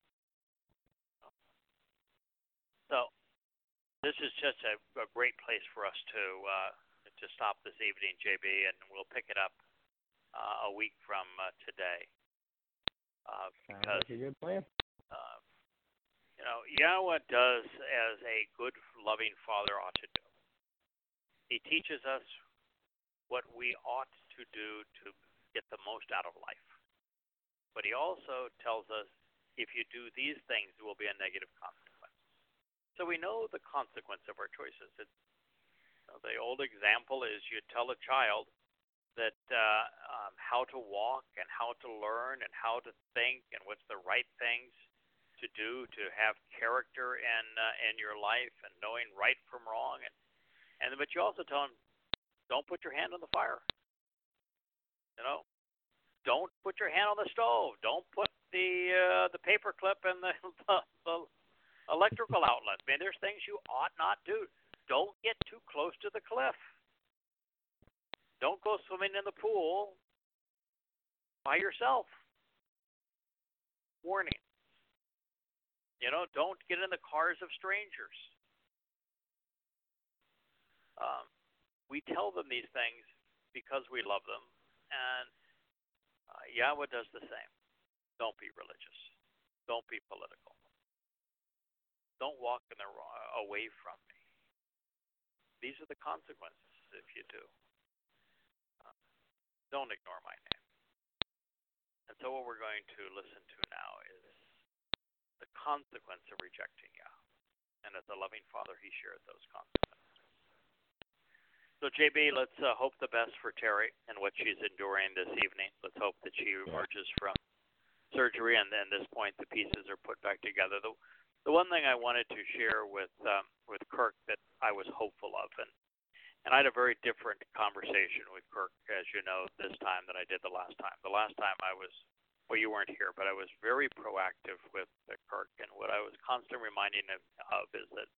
So this is just a, a great place for us to uh, to stop this evening, J B, and we'll pick it up uh, a week from uh, today. Uh, because, Sounds like a good plan. Uh, you know, Yahweh does as a good, loving father ought to do. He teaches us what we ought to do to get the most out of life. But he also tells us, if you do these things, there will be a negative consequence. So we know the consequence of our choices. It, you know, the old example is you tell a child that uh, um, how to walk and how to learn and how to think and what's the right things to do to have character in uh, in your life and knowing right from wrong, and and but you also tell them, don't put your hand on the fire. You know, don't put your hand on the stove. Don't put the uh, the paper clip in the, the, the electrical outlet. I mean, there's things you ought not do. Don't get too close to the cliff. Don't go swimming in the pool by yourself. Warning. You know, don't get in the cars of strangers. Um, we tell them these things because we love them, and uh, Yahweh does the same. Don't be religious. Don't be political. Don't walk in the wrong, away from me. These are the consequences if you do. Uh, don't ignore my name. And so what we're going to listen to now is the consequence of rejecting Yahweh. And as a loving father, he shared those consequences. So, J B, let's uh, hope the best for Terry and what she's enduring this evening. Let's hope that she emerges from surgery, and then at this point the pieces are put back together. The, the one thing I wanted to share with um, with Kirk that I was hopeful of, and, and I had a very different conversation with Kirk, as you know, this time than I did the last time. The last time I was Well, you weren't here, but I was very proactive with uh, Kirk, and what I was constantly reminding him of is that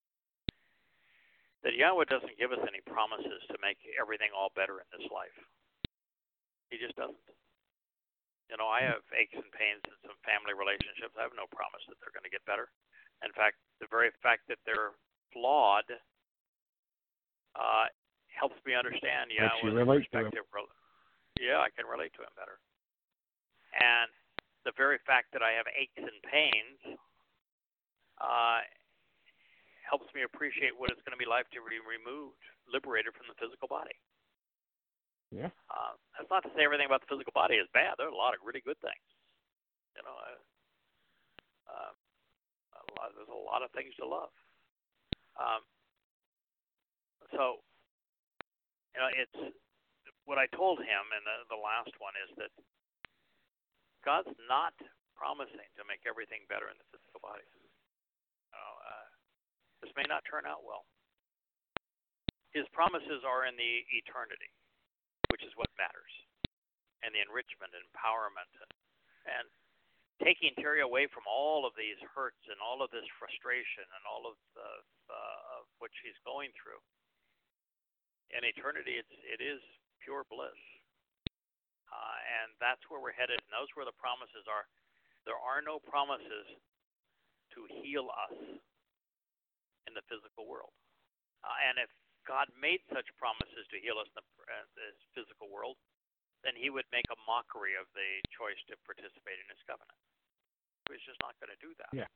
that Yahweh doesn't give us any promises to make everything all better in this life. He just doesn't. You know, I have aches and pains in some family relationships. I have no promise that they're going to get better. In fact, the very fact that they're flawed uh, helps me understand Yahweh's perspective. Yeah, I can relate to him better. And the very fact that I have aches and pains uh, helps me appreciate what it's going to be like to be removed, liberated from the physical body. Yeah. Uh, that's not to say everything about the physical body is bad. There are a lot of really good things. You know, uh, uh, a lot, there's a lot of things to love. Um, so, you know, it's what I told him in the, the last one is that God's not promising to make everything better in the physical body. You know, uh, this may not turn out well. His promises are in the eternity, which is what matters, and the enrichment and empowerment, and, and taking Terry away from all of these hurts and all of this frustration and all of the uh, of what she's going through. In eternity, it's it is pure bliss, uh, and that's where we're headed. And those where the promises are. There are no promises to heal us in the physical world, uh, and if God made such promises to heal us in the uh, this physical world, then He would make a mockery of the choice to participate in His covenant. He's just not going to do that. Yeah.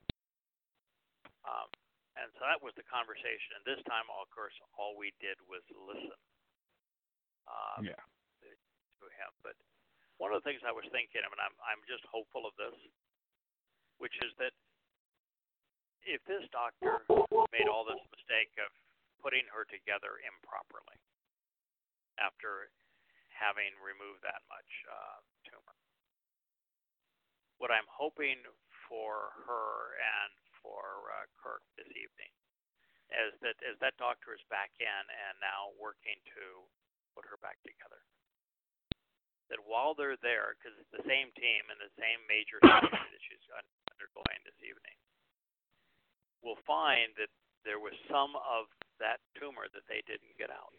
Um, and so that was the conversation. And this time, of course, all we did was listen. Um, yeah. To him. But one of the things I was thinking of, and I'm I'm just hopeful of this, which is that if this doctor made all this mistake of putting her together improperly after having removed that much uh, tumor. What I'm hoping for her and for uh, Kirk this evening is that as that doctor is back in and now working to put her back together, that while they're there, because it's the same team and the same major surgery that she's undergoing this evening, we'll find that there was some of that tumor that they didn't get out.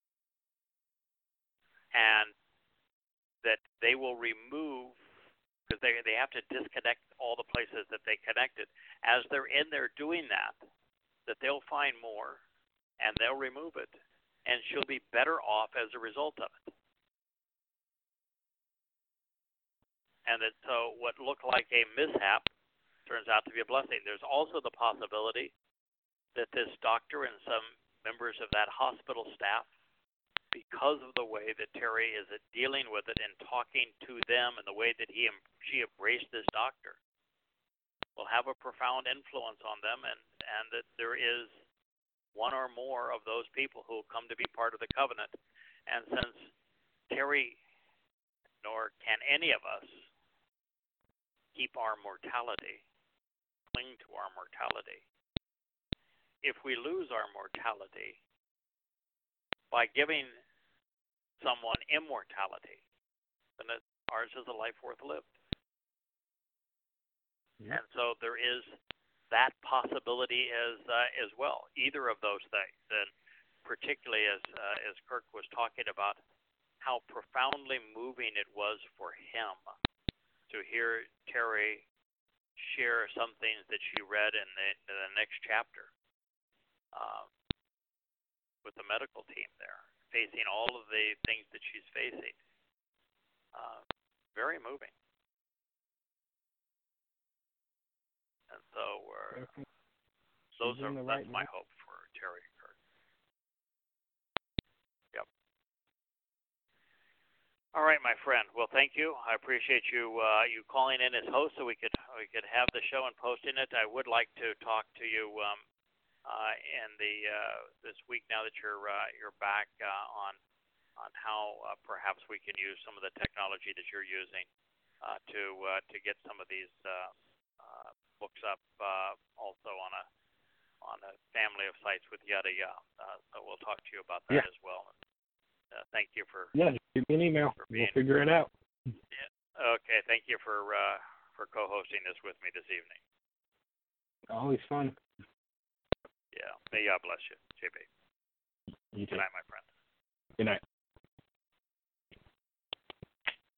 And that they will remove, because they they have to disconnect all the places that they connected. As they're in there doing that, that they'll find more, and they'll remove it, and she'll be better off as a result of it. And that so what looked like a mishap turns out to be a blessing. There's also the possibility that this doctor and some members of that hospital staff, because of the way that Terry is dealing with it and talking to them and the way that he she embraced this doctor, will have a profound influence on them, and, and that there is one or more of those people who will come to be part of the covenant. And since Terry, nor can any of us, keep our mortality, cling to our mortality, if we lose our mortality by giving someone immortality, then it, ours is a life worth lived. Yeah. And so there is that possibility as uh, as well, either of those things. And particularly as uh, as Kirk was talking about how profoundly moving it was for him to hear Terry share some things that she read in the, in the next chapter. Um, with the medical team there, facing all of the things that she's facing. Uh, very moving. And so we're, those are, that's my hope for Terry and Kirk. Yep. All right, my friend. Well, thank you. I appreciate you uh, you calling in as host so we could we could have the show and posting it. I would like to talk to you um, Uh, in the uh, this week now that you're uh, you're back uh, on on how uh, perhaps we can use some of the technology that you're using uh, to uh, to get some of these uh, uh, books up uh, also on a on a family of sites with Yada Yada. Uh, so we'll talk to you about that yeah. as well. Uh, thank you for yeah. Give me an email. We'll figure it out. Yeah. Okay. Thank you for uh, for co-hosting this with me this evening. Always fun. Yeah. May God bless you, J B. You too. Good night, my friend. Good night.